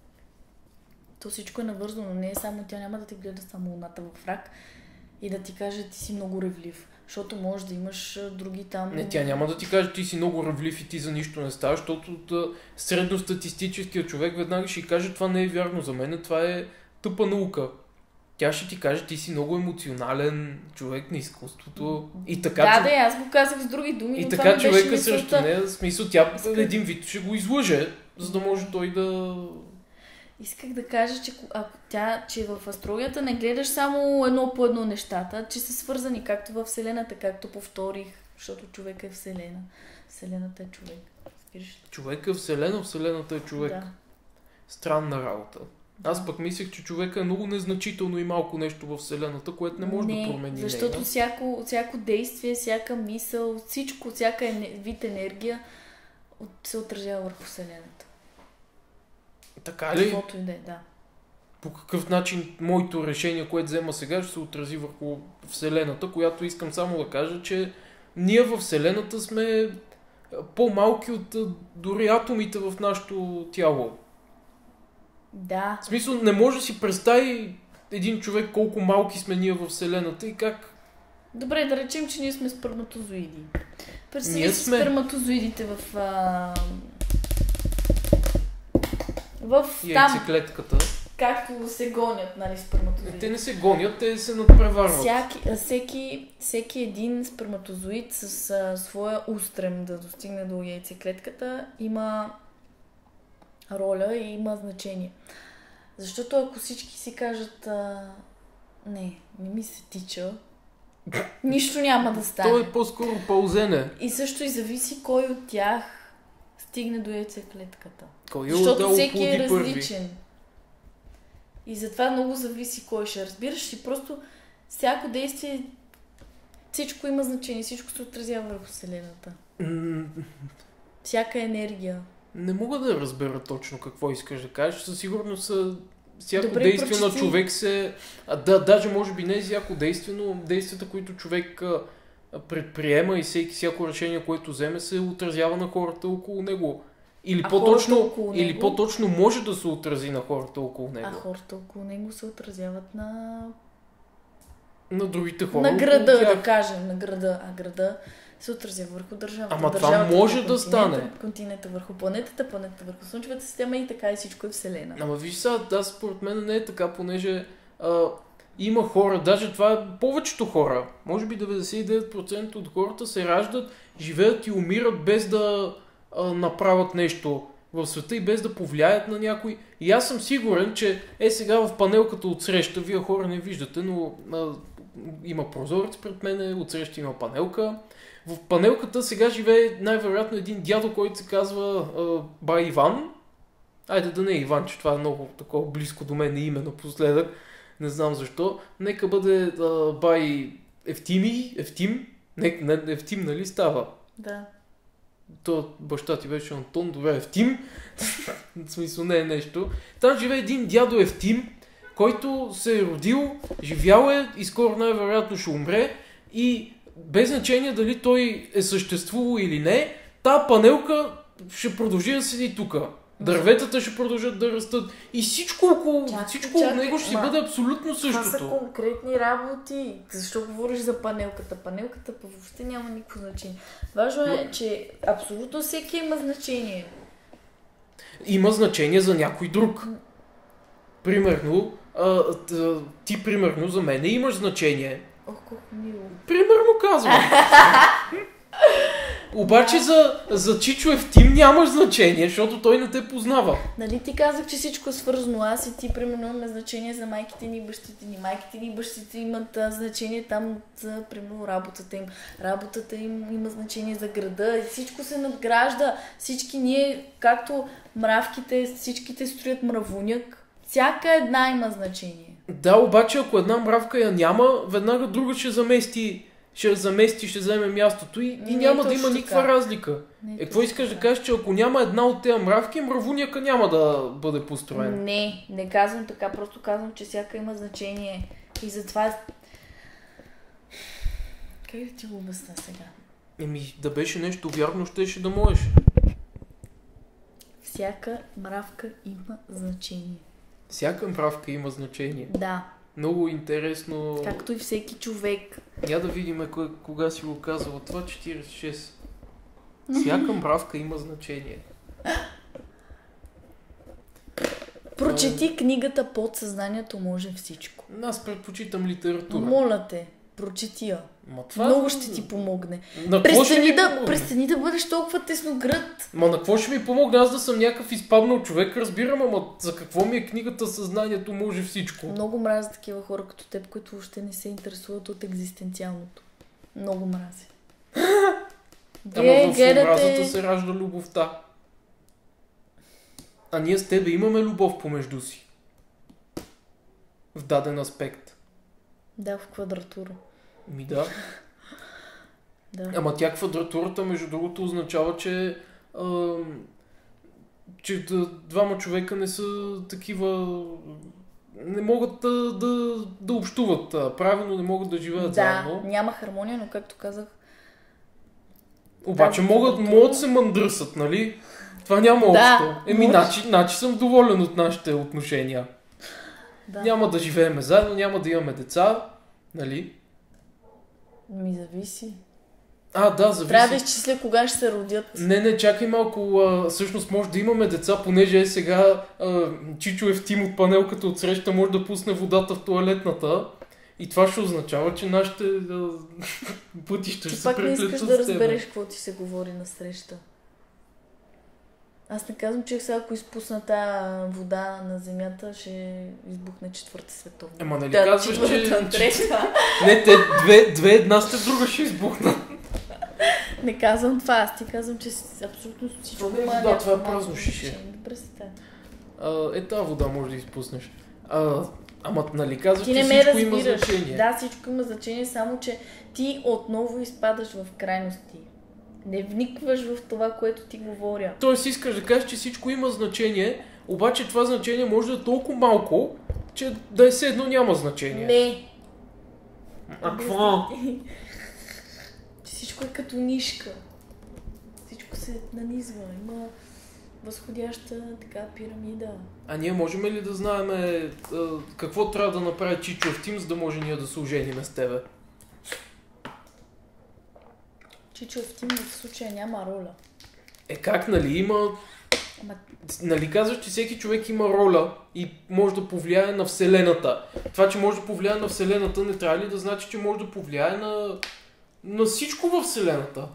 То всичко е навързано, не е само, тя няма да ти гледа само луната в рак и да ти каже, ти си много ревлив. Защото може да имаш а, други там... Не, тя няма да ти каже, ти си много ревлив и ти за нищо не ставаш, защото да, средностатистическият човек веднага ще каже, това не е вярно за мен, това е тъпа наука. Тя ще ти каже, ти си много емоционален човек на изкуството. И така, Да, че... да, аз го казах с други думи, И но така това не беше човека мисълта. срещу нея, в смисъл, тя Искам- един вид ще го излъже, за да може той да... Исках да кажа, че ако тя, че в астрологията не гледаш само едно по едно нещата, че са свързани както във Вселената, както повторих, защото човека е Вселена. Вселената е човек. Разбираш ли? Човека е вселена, вселената е човек. Да. Странна работа. Аз пък мислех, че човека е много незначително и малко нещо във вселената, което не може не, да промени защото нейна. всяко, всяко действие, всяка мисъл, всичко, всяка ене, вид енергия от, се отразява върху Вселената. Така ли? Каквото и да е, да. По какъв начин моето решение, което взема сега, ще се отрази върху Вселената, която искам само да кажа, че ние във Вселената сме по-малки от а, дори атомите в нашето тяло. Да. В смисъл, не може да си представи един човек колко малки сме ние във Вселената и как... Добре, да речем, че ние сме сперматозоиди. Представи Ние си сме. сперматозоидите в... А... В И там, яйцеклетката. както се гонят, нали, сперматозоиди. Те не се гонят, те се надпреварват. Всяки, а, всеки, всеки един сперматозоид с а, своя устрем да достигне до яйцеклетката има роля и има значение. Защото ако всички си кажат а, не, не ми се тича, нищо няма да стане. То е по-скоро пълзене. И също и зависи кой от тях стигне до яйцеклетката. Кой е Защото отдал всеки е плоди първи? различен. И затова много зависи кой ще разбираш и просто всяко действие, всичко има значение, всичко се отразява върху Вселената. М, Всяка енергия. Не мога да разбера точно какво искаш да кажеш. Със сигурност са всяко Добре, действие на прочети. човек се... А, да, даже може би не всяко действие, но действията, които човек а, предприема и всеки, всяко решение, което вземе, се отразява на хората около него. Или А по-точно, хората около или него? по-точно може да се отрази на хората около него. А хората около него се отразяват на... На другите хора. на около града, тях. да кажем, на града. А града се отразява върху държавата. Ама това държавата може върху да континента, стане. Континента върху планетата, планетата върху Слънчевата система и така и всичко е Вселена. Ама виж сега, да, според мен не е така, понеже а, има хора, даже това е повечето хора, може би деветдесет и девет процента от хората се раждат, живеят и умират без да а, направят нещо в света и без да повлияят на някой. И аз съм сигурен, че е сега в панелката отсреща, вие хора не виждате, но а, има прозорец пред мен, отсреща има панелка. В панелката сега живее най-вероятно един дядо, който се казва а, Бай Иван. Айде да не е Иван, че това е много такова близко до мен име напоследък. Не знам защо. Нека бъде а, Бай Ефтими, Ефтим. Не, не, Ефтим, нали става? Да. То баща ти беше Антон, добре, Ефтим. В смисъл не е нещо. Там живее един дядо Ефтим, който се е родил, живял е и скоро най-вероятно ще умре. И без значение дали той е съществувал или не, та панелка ще продължи да седи тука. Дърветата ще продължат да растат и всичко около, Чакай, всичко чакай, от него ще си ма, бъде абсолютно Това са същото. конкретни работи. Защо говориш за панелката? Панелката въобще няма никакво значение. Важно е, че абсолютно всеки има значение. Има значение за някой друг. Примерно, а, т- ти примерно за мен имаш значение. Ох, колко мило. Примерно казвам. Обаче за, за Чичо Евтим нямаш значение, защото той не те познава. Нали ти казах, че всичко е свързано. Аз и ти, примерно, имаме значение за майките ни и бащите ни. Майките ни и бащите имат а, значение там за, примерно, работата им. Работата им има значение за града. И всичко се надгражда. Всички ние, както мравките, всичките строят мравуняк. Всяка една има значение. Да, обаче ако една мравка я няма, веднага друга ще замести, ще замести, ще вземе мястото и, и Не, няма не да е има точно никаква така. разлика. Не, Е, какво искаш да кажеш, че ако няма една от тези мравки, мравуняка няма да бъде построен? Не, не казвам така, просто казвам, че всяка има значение. И затова... Как да ти го обясня сега? Еми, да беше нещо вярно, щеше да можеш. Всяка мравка има значение. Всяка мравка има значение. Да, Много интересно. както и всеки човек. Я да видим кой, кога си го казала. Това четиридесет и шест. Всяка мравка има значение. Прочети книгата "Подсъзнанието може всичко". Аз предпочитам литература. Моля те, прочети я. Ма това... Много ще ти помогне. На какво ще Престани ми да, помогне? престани да бъдеш толкова тесногръд. Ма на какво ще ми помогне? Аз да съм някакъв изпаднал човек, разбирам, ама за какво ми е книгата "Съзнанието може всичко"? Много мразя такива хора като теб, които въобще не се интересуват от екзистенциалното. Много мрази. Ама в омразата се ражда любовта. А ние с тебе имаме любов помежду си. В даден аспект. Да, в квадратура. Ми да. Да. Ама тя квадратурата, между другото, означава, че а, че двама човека не са такива... Не могат да, да, да общуват правилно, не могат да живеят Да, заедно. няма хармония, но както казах, Обаче да, могат, квадратура. могат да се мъндръсат, нали? Това няма общо. Да, Еми, може. значи, значи съм доволен от нашите отношения. да, Няма да живееме заедно, няма да имаме деца, нали? ми зависи. А, да, зависи. Трябва да изчисля кога ще се родят. Не, не, чакай малко, а, всъщност може да имаме деца, понеже е сега а, Чичо Евтим от панелката отсреща може да пусне водата в тоалетната и това ще означава, че нашите а, пътища ще Ти се пак не преплетат искаш с да тебе. разбереш какво ти се говори на среща. Аз не казвам, че сега ако изпусна тази вода на земята, ще избухне четвърта световна. Ема нали Да, казваш, че... четвърта, трета. Не, те две, две една сте, друга ще избухна. Не казвам това, аз ти казвам, че си- абсолютно всичко Това не е има вода, това е някакво празно малко шише. значение. Добре се тая. А, е, тази вода може да изпуснеш. А, ама нали казваш, Ти че не ме всичко има разбираш. значение. Да, всичко има значение, само че ти отново изпадаш в крайности. Не вникваш в това, което ти говоря. Тоест искаш да кажеш, че всичко има значение, обаче това значение може да е толкова малко, че да е все едно няма значение. Не. А какво? Че всичко е като нишка. Всичко се нанизва. Има възходяща така пирамида. А ние можем ли да знаем е, какво трябва да направи Чичо Евтим, за да може ние да се ожениме с тебе? Чичо Евтим в случая няма роля. Е как, нали има... Ама Нали казваш, че всеки човек има роля и може да повлияе на Вселената. Това, че може да повлияе на Вселената, не трябва ли да значи, че може да повлияе на, на всичко във Вселената?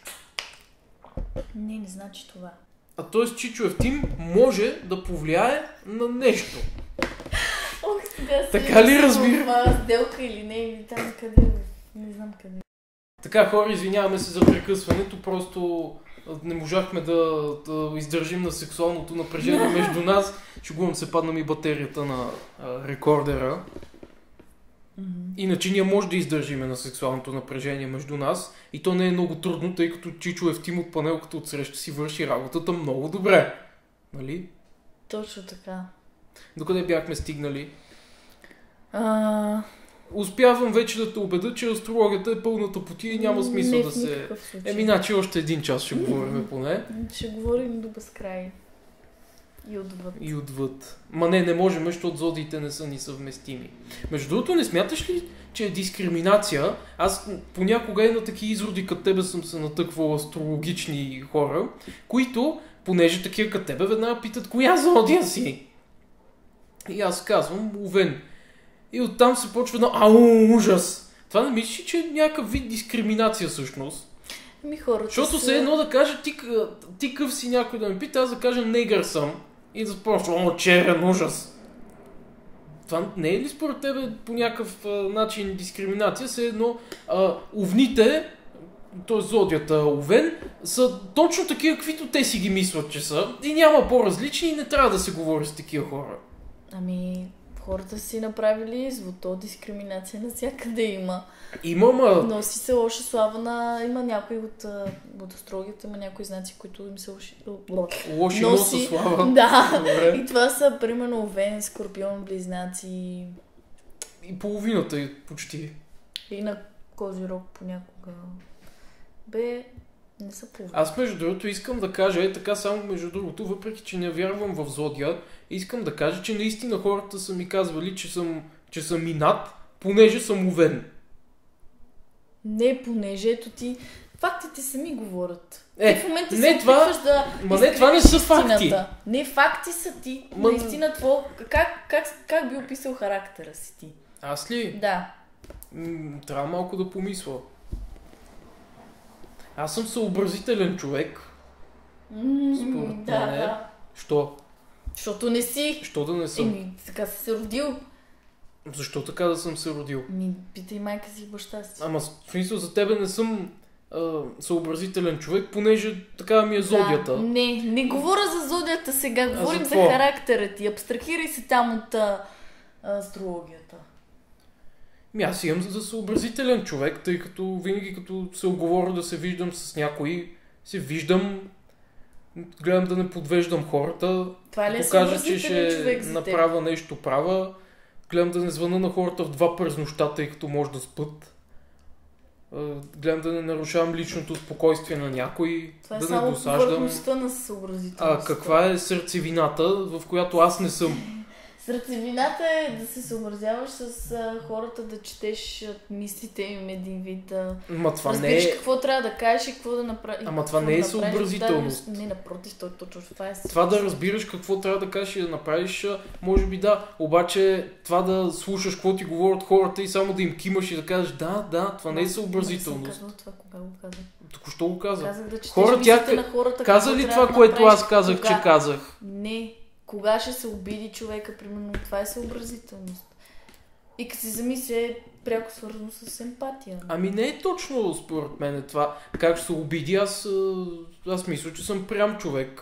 не, не значи това. А т.е. Чичо Евтим може да повлияе на нещо. Ох, сега се Така ли разбира? Това сделка или не, или там къде, не знам къде. Така, хора, извиняваме се за прекъсването, просто не можахме да, да издържим на сексуалното напрежение между нас. Шегувам се, падна ми батерията на а, рекордера. Mm-hmm. Иначе ние може да издържиме на сексуалното напрежение между нас и то не е много трудно, тъй като Чичо Евтим от панелката отсреща си върши работата много добре. Нали? Точно така. Докъде бяхме стигнали? А, успявам вече да те убеда, че астрологията е пълната потия и няма смисъл не да в се... никакъв случай. Еми, значи още един час ще говорим поне. Ще говорим до безкрай. И отвъд. И отвъд. Ма не, не можем, защото зодиите не са ни съвместими. Между другото, не смяташ ли, че е дискриминация? Аз понякога и на такива изроди като тебе съм се натъквал астрологични хора, които, понеже такива като тебе, веднага питат, коя зодия си? И аз казвам, Овен. И оттам се почва едно, ау, ужас! Това не мислиш, че е някакъв вид дискриминация всъщност? Ми хората Защото са... се едно да кажа, ти, ти къв си някой да ме пита, аз да кажа негър съм. И да започва, о, черен ужас. Това не е ли според тебе по някакъв а, начин дискриминация? Се едно, а, овните, т.е. зодията Овен, са точно такива, каквито те си ги мислят, че са. И няма по-различни и не трябва да се говори с такива хора. Ами, хората си направили извод, то дискриминация навсякъде има. Има, ма... Носи се лоша слава на... Има някои от, от астрологията, има някои знаци, които им се лоши... Лоши носа слава. Да, Добре. И това са, примерно, Овен, Скорпион, Близнаци... И половината е почти. И на Козирог понякога... Бе, не са половина. Аз между другото искам да кажа, е така само между другото, въпреки че не вярвам в зодия, искам да кажа, че наистина хората са ми казвали, че съм, че съм и над, понеже съм Овен. Не, понеже ето ти... Фактите сами говорят. Е, ти в момента не се това- опитваш да ма не, това не са изкривиш факти. истината. Не, факти са ти. Ма- Наистина, твой... как, как, как би описал характера си ти? Аз ли? Да. М, трябва малко да помисля. Аз съм съобразителен човек. М, Според да, мен е. да. Що? Защото не си. Що да не съм? Еми, така си се родил. Защо така да съм се родил? Ми, питай майка си и баща си. Ама в смисъл за тебе не съм а, съобразителен човек, понеже така ми е зодията. Да, не, не говоря за зодията сега, говорим за за, какво? характера ти. Абстрахирай се там от а, астрологията. Ми аз имам за съобразителен човек, тъй като винаги като се оговоря да се виждам с някой, се виждам, гледам да не подвеждам хората, Това ли е ако кажа, че съобразителен ще човек за теб? направя нещо права, гледам да не звъна на хората в два през нощта, тъй като може да спът. А, гледам да не нарушавам личното спокойствие на някой, Това е да не само досаждам. повърхността на съобразителността. А каква е сърцевината, в която аз не съм? Сърцевината е да се съобразяваш с а, хората, да четеш а, мислите им един вид, да Ма това не разбираш е... какво трябва да кажеш и какво да направиш. Ама това не е съобразителност. Не, напротив, той точно това е. Това да разбираш какво трябва да кажеш и да направиш, а, може би да. Обаче това да слушаш какво ти говорят хората и само да им кимаш и да кажеш да, да, това не е Не съм съобразителност. казала това, кога го казах. Току-що го казах. Казах да четеш Хора, мислите тя на хората. Каза какво ли трябва това, да което направиш, аз казах, кога? че казах? Не. Кога ще се обиди човека, примерно, това е съобразителност. И като се замисля, е пряко свързано с емпатия. Ами не е точно според мен това. Как ще се обиди, аз, а, аз мисля, че съм прям човек.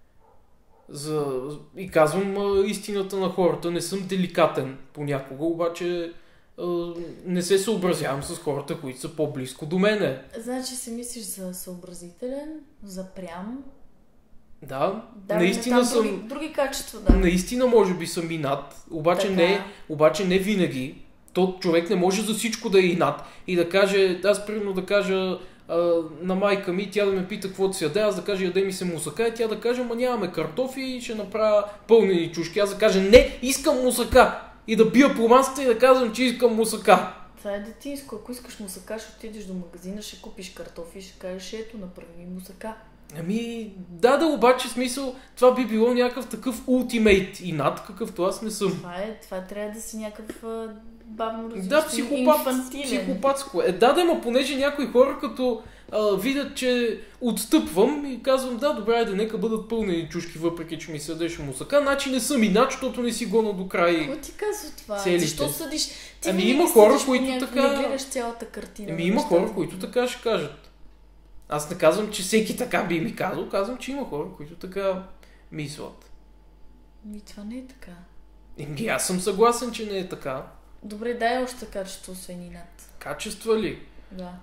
За... И казвам а, истината на хората. Не съм деликатен понякога, обаче а, не се съобразявам с хората, които са по-близко до мене. Значи се мислиш за съобразителен, за прям. Да, Да, наистина там съм... Други, други качества, да. Наистина може би съм и над, обаче Така. не, обаче не винаги. То човек не може за всичко да е и над. И да каже, аз примерно да кажа а, на майка ми, тя да ме пита какво да си яде, аз да кажа яде ми се мусака и тя да каже, ма нямаме картофи и ще направя пълнени чушки. Аз да кажа, не, искам мусака. И да бия по масата и да казвам, че искам мусака. Това е детинско. Ако искаш мусака, ще отидеш до магазина, ще купиш картофи и ще кажеш, ето, направи ми мусака. Ами, да, да, обаче смисъл, това би било някакъв такъв ултимейт и над, какъвто аз не съм. Това е, това трябва да си някакъв а, бавно развиващ, Да, психопат, инфантилен. психопатско. Е, да, да, ма понеже някои хора като а, видят, че отстъпвам и казвам, да, добре, да нека бъдат пълнени чушки, въпреки че ми седеше мусака, значи не съм инат, защото не си гона до край. Кой ти казва това? Целите. Защо съдиш? Ти Ами винаги има хора, съдиш по които някакъв- така- Не гледаш цялата картина. Еми на има нещата. хора, които така ще кажат. Аз не казвам, че всеки така би ми казал, казвам, че има хора, които така мислят. Ми, това не е така. Еми аз съм съгласен, че не е така. Добре, дай още качество, освен и над. Качества ли? Да.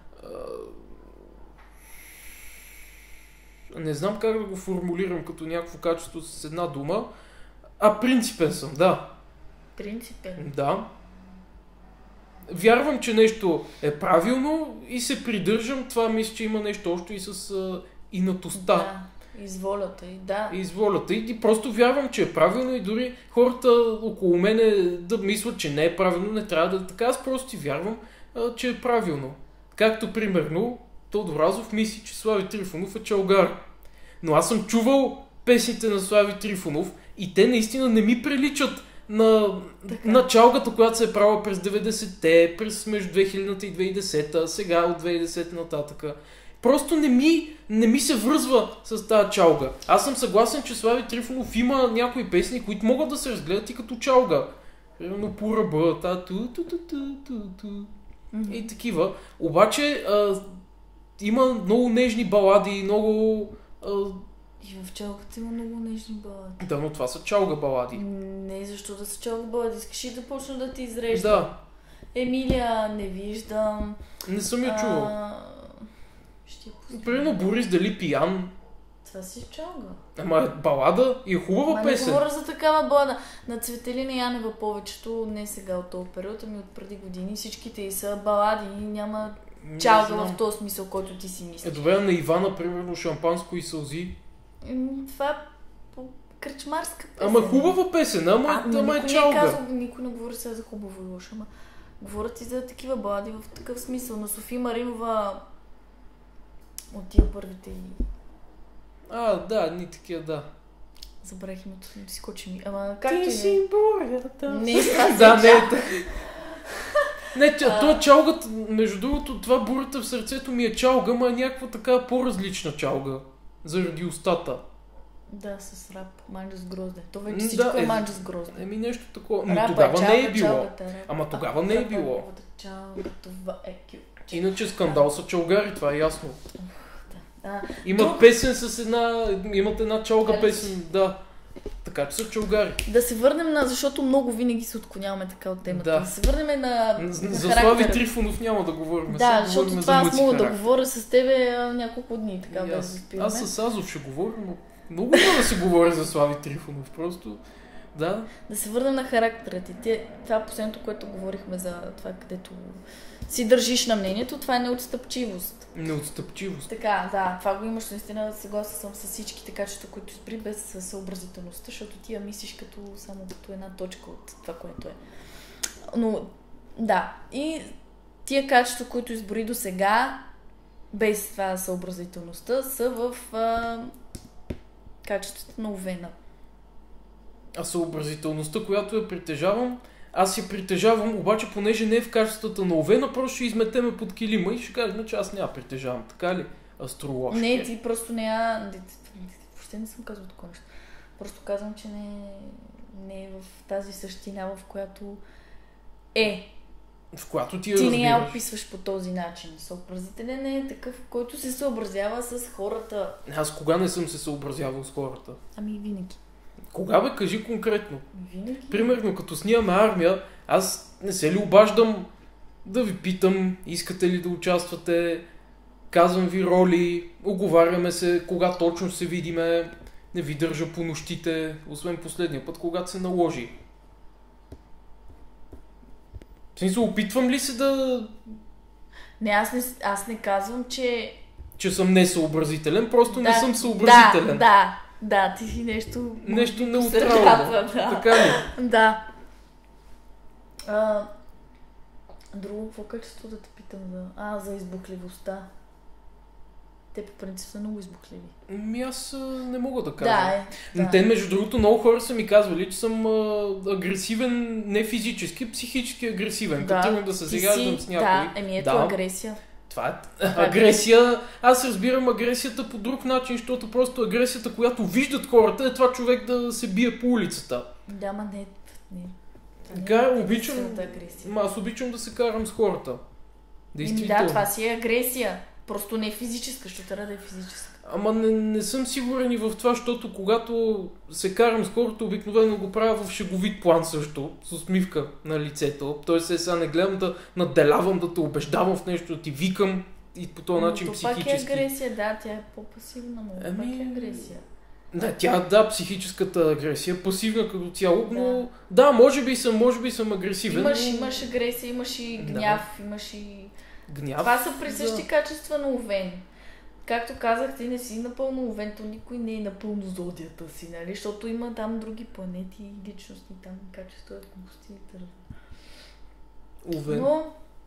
Не знам как да го формулирам като някакво качество с една дума. А принципен съм, да. Принципен. Да. вярвам, че нещо е правилно и се придържам. Това мисля, че има нещо общо и с а, инатостта. Да, изволята и да. Изволята и, и просто вярвам, че е правилно и дори хората около мене да мислят, че не е правилно, не трябва да е така. Аз просто ти вярвам, а, че е правилно. Както примерно Тодор Разов мисли, че Слави Трифонов е чалгар. Но аз съм чувал песните на Слави Трифонов и те наистина не ми приличат на, на чалгата, която се е правила през деветдесетте, през между две хилядната и две хиляди и десета, сега от две хиляди и десета нататък. Просто не ми, не ми се връзва с тази чалга. Аз съм съгласен, че Слави Трифонов има някои песни, които могат да се разгледат и като чалга. Примерно по ръба, та ту ту ту ту ту ту mm-hmm. и такива. Обаче а, има много нежни балади, много... А... И в чалгата има много нежни балади. Да, но това са чалга балади. Не, защо да са чалга балади? Искаш и да почна да ти изреждам. Да. Емилия не виждам. Не съм я чувал. А... Ще я пустя. Примерно Борис дали пиян. Това си чалга. Ама е балада и е хубава Ма песен. не говоря за такава балада. На Цветелина Янева повечето, не сега от този период, ами от преди години. Всичките и са балади и няма чалга в този смисъл, който ти си мислиш. Е, добре, на Ивана, примерно, шампанско и сълзи. Това е по кръчмарска песен. Ама хубава песен, ама, а, ама е никой чалга. Не е казал, никой не говори сега за хубаво и лошо, ама говорят и за такива балади в такъв смисъл. На София Маринова от тия първите и... А, да, ни такива, да. Забравих името, не си скочи ми. Ама как ти Ти си бурята. Не, това да, си не е чалга. Не, това чалгата, между другото, това бурята в сърцето ми е чалга, ма е някаква така по-различна чалга. Заради устата. Да, с рап, манджа с грозде. То вече М, всичко да, е е, манджа с грозде. Еми нещо такова. Но Рапа, тогава чалга, не е било. чалгата, рапа. Ама тогава не е било. Чалга, това е кю. Иначе скандал са чалгари, това е ясно. Да. Имат Друг... песен с една, имат една чалга Али. песен, да. Така че са чалгари. Да се върнем на, защото много винаги се отклоняваме така от темата. Да. Да се върнем на, на За характера. Слави Трифонов няма да говорим. Да, Сега защото говорим това за аз мъци мога да характер. говоря с тебе а, няколко дни, така И без аз, да спираме. аз с Азов ще говоря, но много има да се говори за Слави Трифонов. Просто, да. Да се върнем на характера ти. Те, това последното, което говорихме за това, където си държиш на мнението, това е неотстъпчивост. Неотстъпчивост. Така, да, това го имаш наистина, съгласна съм с всичките качества, които избри без съобразителността, защото ти я мислиш като, само като една точка от това, което е. Но, да, и тия качества, които избори до сега, без това съобразителността, са в а, качеството на Овена. А съобразителността, която я притежавам, аз я притежавам, обаче понеже не е в качествата на Овена, просто ще изметеме под килима и ще кажем, че аз няма притежавам. Така ли? Астрологски. Не, ти просто не я... Въобще не съм казал такова нещо. Просто казвам, че не, не е в тази същина, в която е. В която ти я Ти разбираш. не я описваш по този начин. Съобразителен е такъв, който се съобразява с хората. Аз кога не съм се съобразявал с хората? Ами винаги. Кога бе, кажи конкретно. Винаги. Примерно, като снимаме армия, аз не се ли обаждам да ви питам, искате ли да участвате, казвам ви роли, оговаряме се, кога точно се видиме, не ви държа по нощите, освен последния път, когато се наложи. В смисъл, опитвам ли се да... Не, аз не, аз не казвам, че... че съм несъобразителен, просто да, не съм съобразителен. Да, да, да, ти си нещо... Нещо неутрално. Сърдата, да. Така ли? Да. А, друго, какво качество да те питам за... А, за избухливостта. Те по принцип са много избухливи. Ми аз а, не мога да кажа. Да, е. Но Да. те, между другото, много хора са ми казвали, че съм а, агресивен, не физически, психически агресивен. Да. Като тръгна да се Ти зигаждам си- с някой. Да, еми ето Да. агресия. Това е агресия. Аз разбирам агресията по друг начин, защото просто агресията, която виждат хората, е това човек да се бие по улицата. Да, ма не. не. Това Така, не е обичам- агресивната агресия. Ма аз обичам да се карам с хората. Еми Действително. да, това си е агресия. Просто не е физическа, защото трябва да е физическа. Ама не, не съм сигурен и в това, защото когато се карам с хората, обикновено го правя в шеговит план също, с усмивка на лицето. Тоест сега не гледам да наделявам, да те убеждавам в нещо, да ти викам и по този начин Но то пак е психически. агресия, да, тя е по-пасивна, но Ами- пак е агресия. Да, тя, да, психическата агресия, пасивна като цяло, Да. но да, може би съм, може би съм агресивен. Имаш, но... имаш агресия, имаш и гняв, да. имаш и... Гняв. Това са присъщи да. качества на Овен. Както казах, ти не си напълно Овен, то никой не е напълно зодията си, нали? Защото има там други планети и личностни там качества, глупостите. Овен. Но...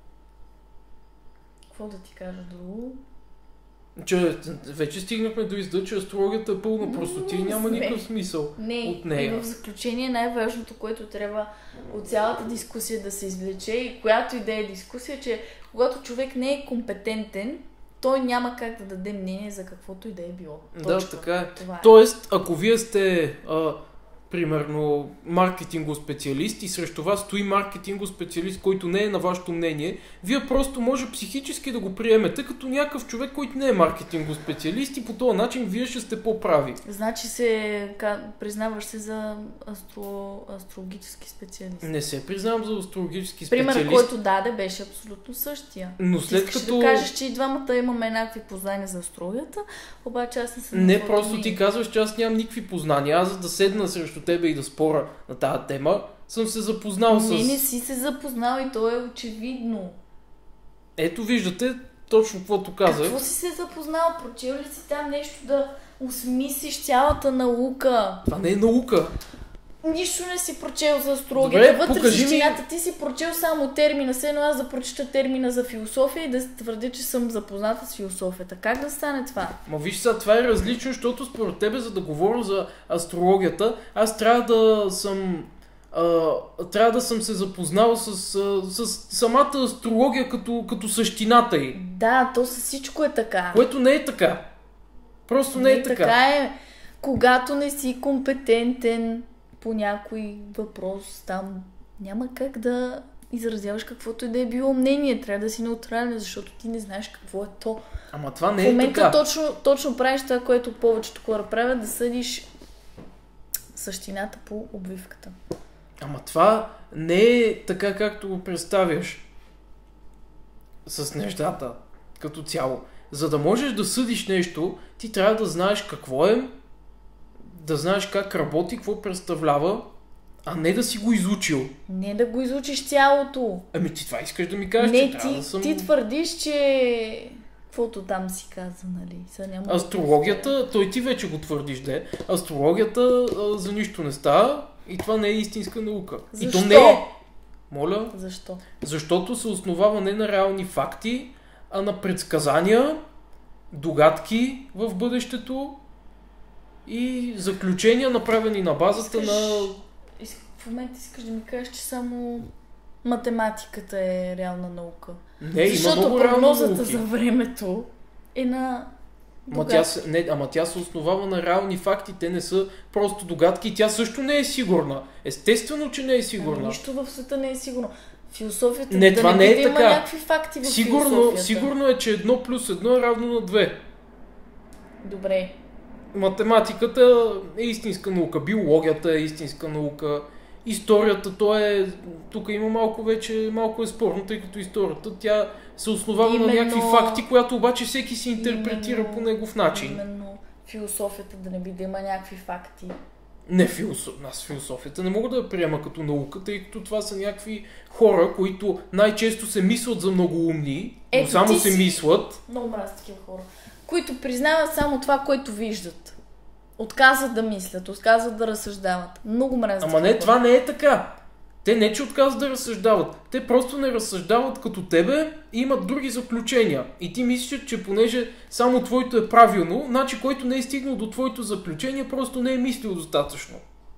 Какво да ти кажа друго? Че вече стигнахме до изда, че астрологията е пълна простоти и няма сме. никакъв смисъл Не, от нея. и в заключение най-важното, което трябва от цялата дискусия да се извлече и която и да е дискусия, че когато човек не е компетентен, той няма как да даде мнение за каквото и да е било. Да, Точка. така е. Това е. Тоест, ако вие сте а, примерно маркетинго специалист и срещу вас стои маркетинго специалист, който не е на вашето мнение, вие просто може психически да го приемете като някакъв човек, който не е маркетинго специалист и по този начин вие ще сте по-прави. Значи се ка, признаваш се за астро, астрологически специалист. Не се признавам за астрологически специалист. Примерът, който даде, беше абсолютно същия. Но след Искаш като... да кажеш, че и двамата имаме еднакви познания за астрологията, обаче аз не съм... Не, просто ти казваш, че аз нямам никакви познания. Аз за да седна срещу тебе и да спора на тази тема, съм се запознал с... Не, не си се запознал и то е очевидно. Ето виждате точно каквото казах. Какво си се запознал? Прочел ли си там нещо да осмислиш цялата наука? Това не е наука. Нищо не си прочел за астрологията. Добре, вътре в покажи ми- същината ти си прочел само термина. Все едно аз да прочита термина за философия и да твърдя, че съм запозната с философията. Как да стане това? Ма виж сега, това е различно, защото според тебе, за да говоря за астрологията, аз трябва да съм... А, трябва да съм се запознал с, а, с самата астрология като, като същината й. Да, то със всичко е така. Което не е така. Просто не, е така. Така е, когато не си компетентен по някой въпрос, там няма как да изразяваш каквото и да е било мнение. Трябва да си неутрален, защото ти не знаеш какво е то. Ама това не В е момента така. точно, точно правиш това, което повечето хора правят, да съдиш същината по обвивката. Ама това не е така, както го представяш с нещата като цяло. За да можеш да съдиш нещо, ти трябва да знаеш какво е, да знаеш как работи, какво представлява, а не да си го изучил. Не да го изучиш цялото. Ами ти това искаш да ми кажеш, Не, че ти, трябва да съм... ти твърдиш, че... Каквото там си каза, нали? Сега няма да Астрологията, той ти вече го твърдиш, де. Астрологията а, за нищо не става и това не е истинска наука. Защо? И то не е... Моля? Защо? Защото се основава не на реални факти, а на предсказания, догадки в бъдещето и заключения, направени на базата Искаш... на... Иск... В момента искаш да ми кажеш, че само математиката е реална наука. Не, има Защото много реални прогнозата науки. за времето е на Ама догадки. тя, се, не, ама тя се основава на реални факти, те не са просто догадки и тя също не е сигурна. Естествено, че не е сигурна. Ама нищо в света не е сигурно. Философията Не, да това не, не е би да има така. някакви факти в Сигурно, философията. сигурно е, че едно плюс едно е равно на две. Добре. Математиката е истинска наука, биологията е истинска наука, историята, то е... Тук има малко вече, малко е спорно, тъй като историята, тя се основава Именно... на някакви факти, която обаче всеки си интерпретира Именно... по негов начин. Именно философията да не би да има някакви факти. Не, философ... аз философията не мога да я приема като наука, тъй като това са някакви хора, които най-често се мислят за много умни, но Ето, само ти се си- мислят. Много мразя такива хора, които признават само това, което виждат. Отказват да мислят, отказват да разсъждават. Много мразя Ама такива не, хора. това не е така. Те не, че отказват да разсъждават. Те просто не разсъждават като тебе и имат други заключения. И ти мислиш, че понеже само твоето е правилно, значи който не е стигнал до твоето заключение, просто не е мислил достатъчно.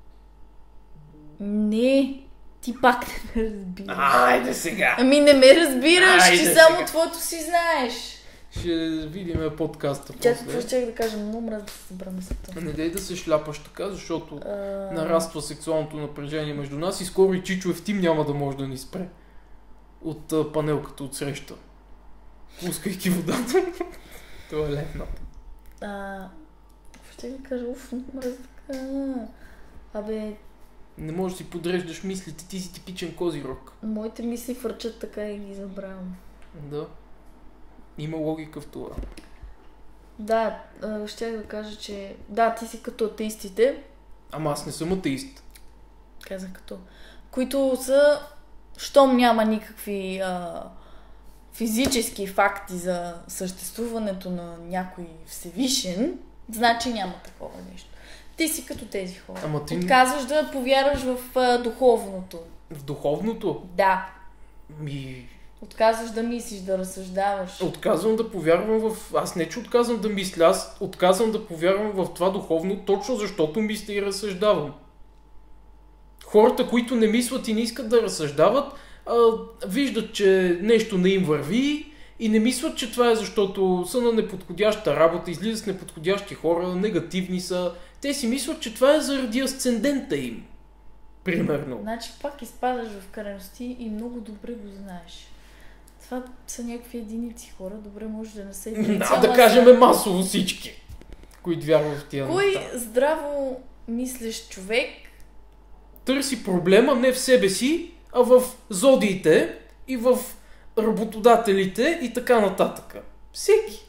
Не, ти пак не ме разбираш. Айде сега! Ами не ме разбираш, Айде ти сега. само твоето си знаеш. Ще видим подкаста Чакай, какво после. ще да кажа? Много мразя да се събра мисълта. Не дай да се шляпаш така, защото А, нараства сексуалното напрежение между нас и скоро и Чичо Ефтим няма да може да ни спре. От а, панелката от среща. Пускайки водата. Това е лепната. а, какво ще ви кажа? Уф, много мразя така. Абе, Не можеш да си подреждаш мислите, ти си типичен козирог. моите мисли фърчат така и ги забравям. Да. Има логика в това. Да, ще да кажа, че да, ти си като атеистите. Ама аз не съм атеист. Казах като. Които са, щом няма никакви а, физически факти за съществуването на някой Всевишен, значи няма такова нещо. Ти си като тези хора. Ама ти... Отказваш да повярваш в а, духовното. В духовното? Да. Ми... Отказваш да мислиш, да разсъждаваш. Отказвам да повярвам в... Аз не че отказвам да мисля, аз отказвам да повярвам в това духовно, точно защото мисля и разсъждавам. Хората, които не мислят и не искат да разсъждават, а, виждат, че нещо не им върви и не мислят, че това е защото са на неподходяща работа, излизат с неподходящи хора, негативни са. Те си мислят, че това е заради асцендента им. Примерно. Значи пак изпадаш в крайности и много добре го знаеш. Това са някакви единици хора, добре може да не са единици. Да, да кажем масово всички, които вярват в тия Кой неща. здраво мислещ човек Търси проблема не в себе си, а в зодиите и в работодателите и така нататък. Всеки.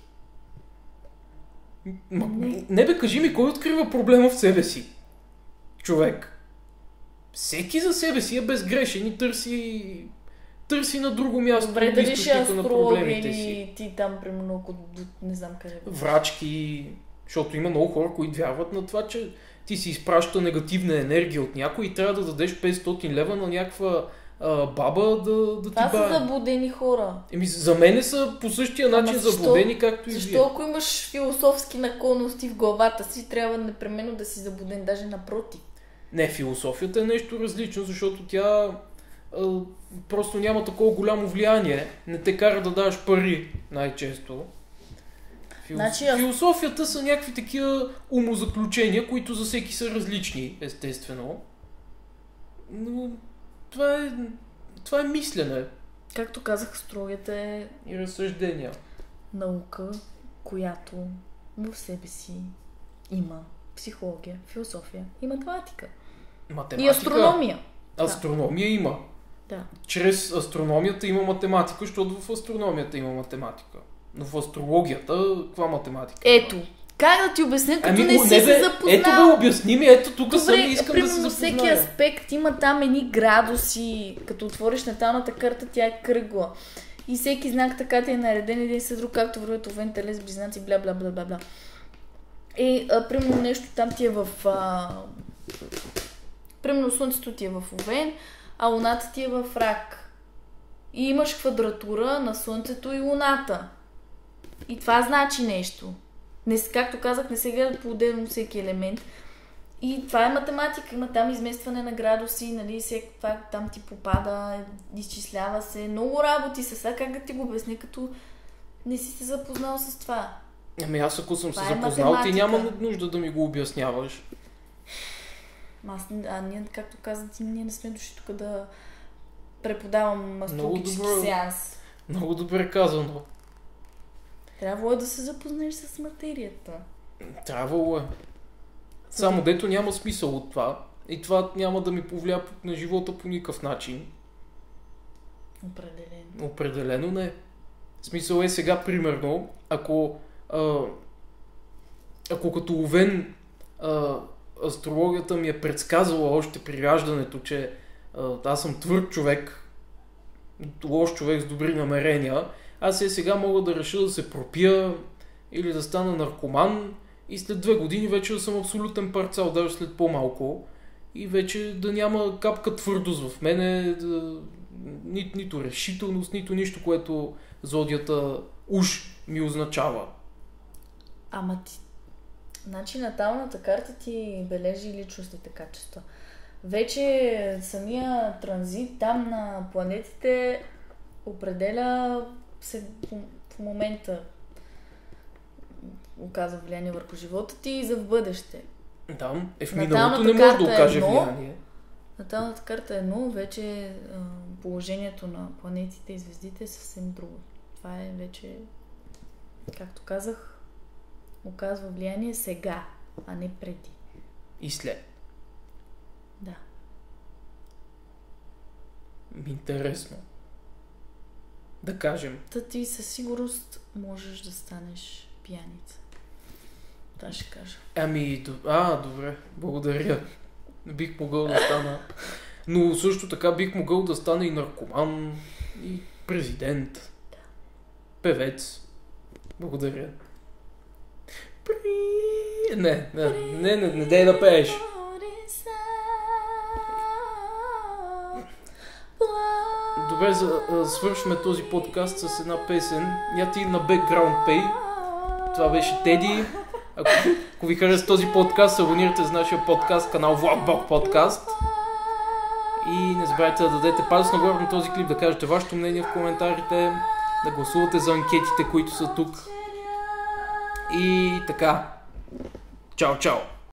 М- Не. не бе, кажи ми, кой открива проблема в себе си? Човек. Всеки за себе си е безгрешен и търси, търси на друго място. добре дали ще източника на астролог проблемите си. или ти там, примерно, ако не знам къде. Врачки, защото има много хора, които вярват на това, че ти си изпраща негативна енергия от някой и трябва да дадеш петстотин лева на някаква а, баба да, да Това ти са бае. заблудени хора. Еми, за мене са по същия Ама начин защо? заблудени, както и Защо вие. ако имаш философски наклонности в главата си, трябва непременно да си заблуден, даже напротив. Не, философията е нещо различно, защото тя а, просто няма такова голямо влияние. Не те кара да даваш пари най-често. Фил... Значи, аз- Философията са някакви такива умозаключения, които за всеки са различни, естествено. Но това е, това е мислене Както казах, астрологията е и разсъждения. наука, която в себе си има психология, философия и математика. Математика. И астрономия. Астрономия има. Да. Чрез астрономията има математика, защото в астрономията има математика. Но в астрологията, каква математика? Ето, как да ти обясня, като Ами, не о, си не, се бе, запознал? ето бе, обясни ми, ето тук съм и Добре, искам да примерно се всеки запозная. аспект има там едни градуси, като отвориш наталната карта, тя е кръгла. И всеки знак така ти е нареден един след друг, както вървят овен, телец, близнаци, бла бла бла бла бла. И, а, примерно нещо там ти е в... А... Примерно слънцето ти е в овен, а луната ти е в рак. И имаш квадратура на слънцето и луната. И това значи нещо. Не, както казах, не се гледа по-отделно всеки елемент. И това е математика. Има там изместване на градуси, нали, всеки това там ти попада, изчислява се. Много работи са. Сега как да ти го обясня, като не си се запознал с това? Ами аз ако съм Това се е запознал, ти математика. няма нужда да ми го обясняваш. Аз, а ние, както казах, ти, ние не сме дошли тук да преподавам астрологически добро. сеанс. Много добре казано. Трябвало е да се запознаеш с материята. Трябвало е. Само дето няма смисъл от това. И това няма да ми повлия на живота по никакъв начин. Определено. Определено не. Смисъл е сега, примерно, ако а, ако като овен а, астрологията ми е предсказала още при раждането, че а, аз съм твърд човек, лош човек с добри намерения, аз е сега мога да реша да се пропия или да стана наркоман и след две години вече да съм абсолютен парцал, даже след по-малко, и вече да няма капка твърдост в мене, да, ни, нито решителност, нито нищо, което зодията уж ми означава. Ама ти... Значи наталната карта ти бележи личностните качества. Вече самия транзит там на планетите определя се в момента оказва влияние върху живота ти и за в бъдеще. Да, е в Наталната миналото не може да карта е окаже едно. влияние. Наталната карта е едно, вече а, положението на планетите и звездите е съвсем друго. Това е вече, както казах, оказва влияние сега, а не преди. И след. Да. Интересно. Да кажем. Та ти със сигурност можеш да станеш пияница. това ще кажа. Ами, а, добре, благодаря. Бих могъл да стана. Но също така бих могъл да стана и наркоман, и президент, певец. Благодаря. Не, не, не, не, не дай да пееш. Добре, за, а, свършваме този подкаст с една песен. Я ти на Background Pay. Това беше Теди. Ако, ако ви хареса този подкаст, абонирайте за нашия подкаст, канал Vlogbog Podcast. И не забравяйте да дадете палец нагоре на този клип, да кажете вашето мнение в коментарите, да гласувате за анкетите, които са тук. И така. Чао, чао!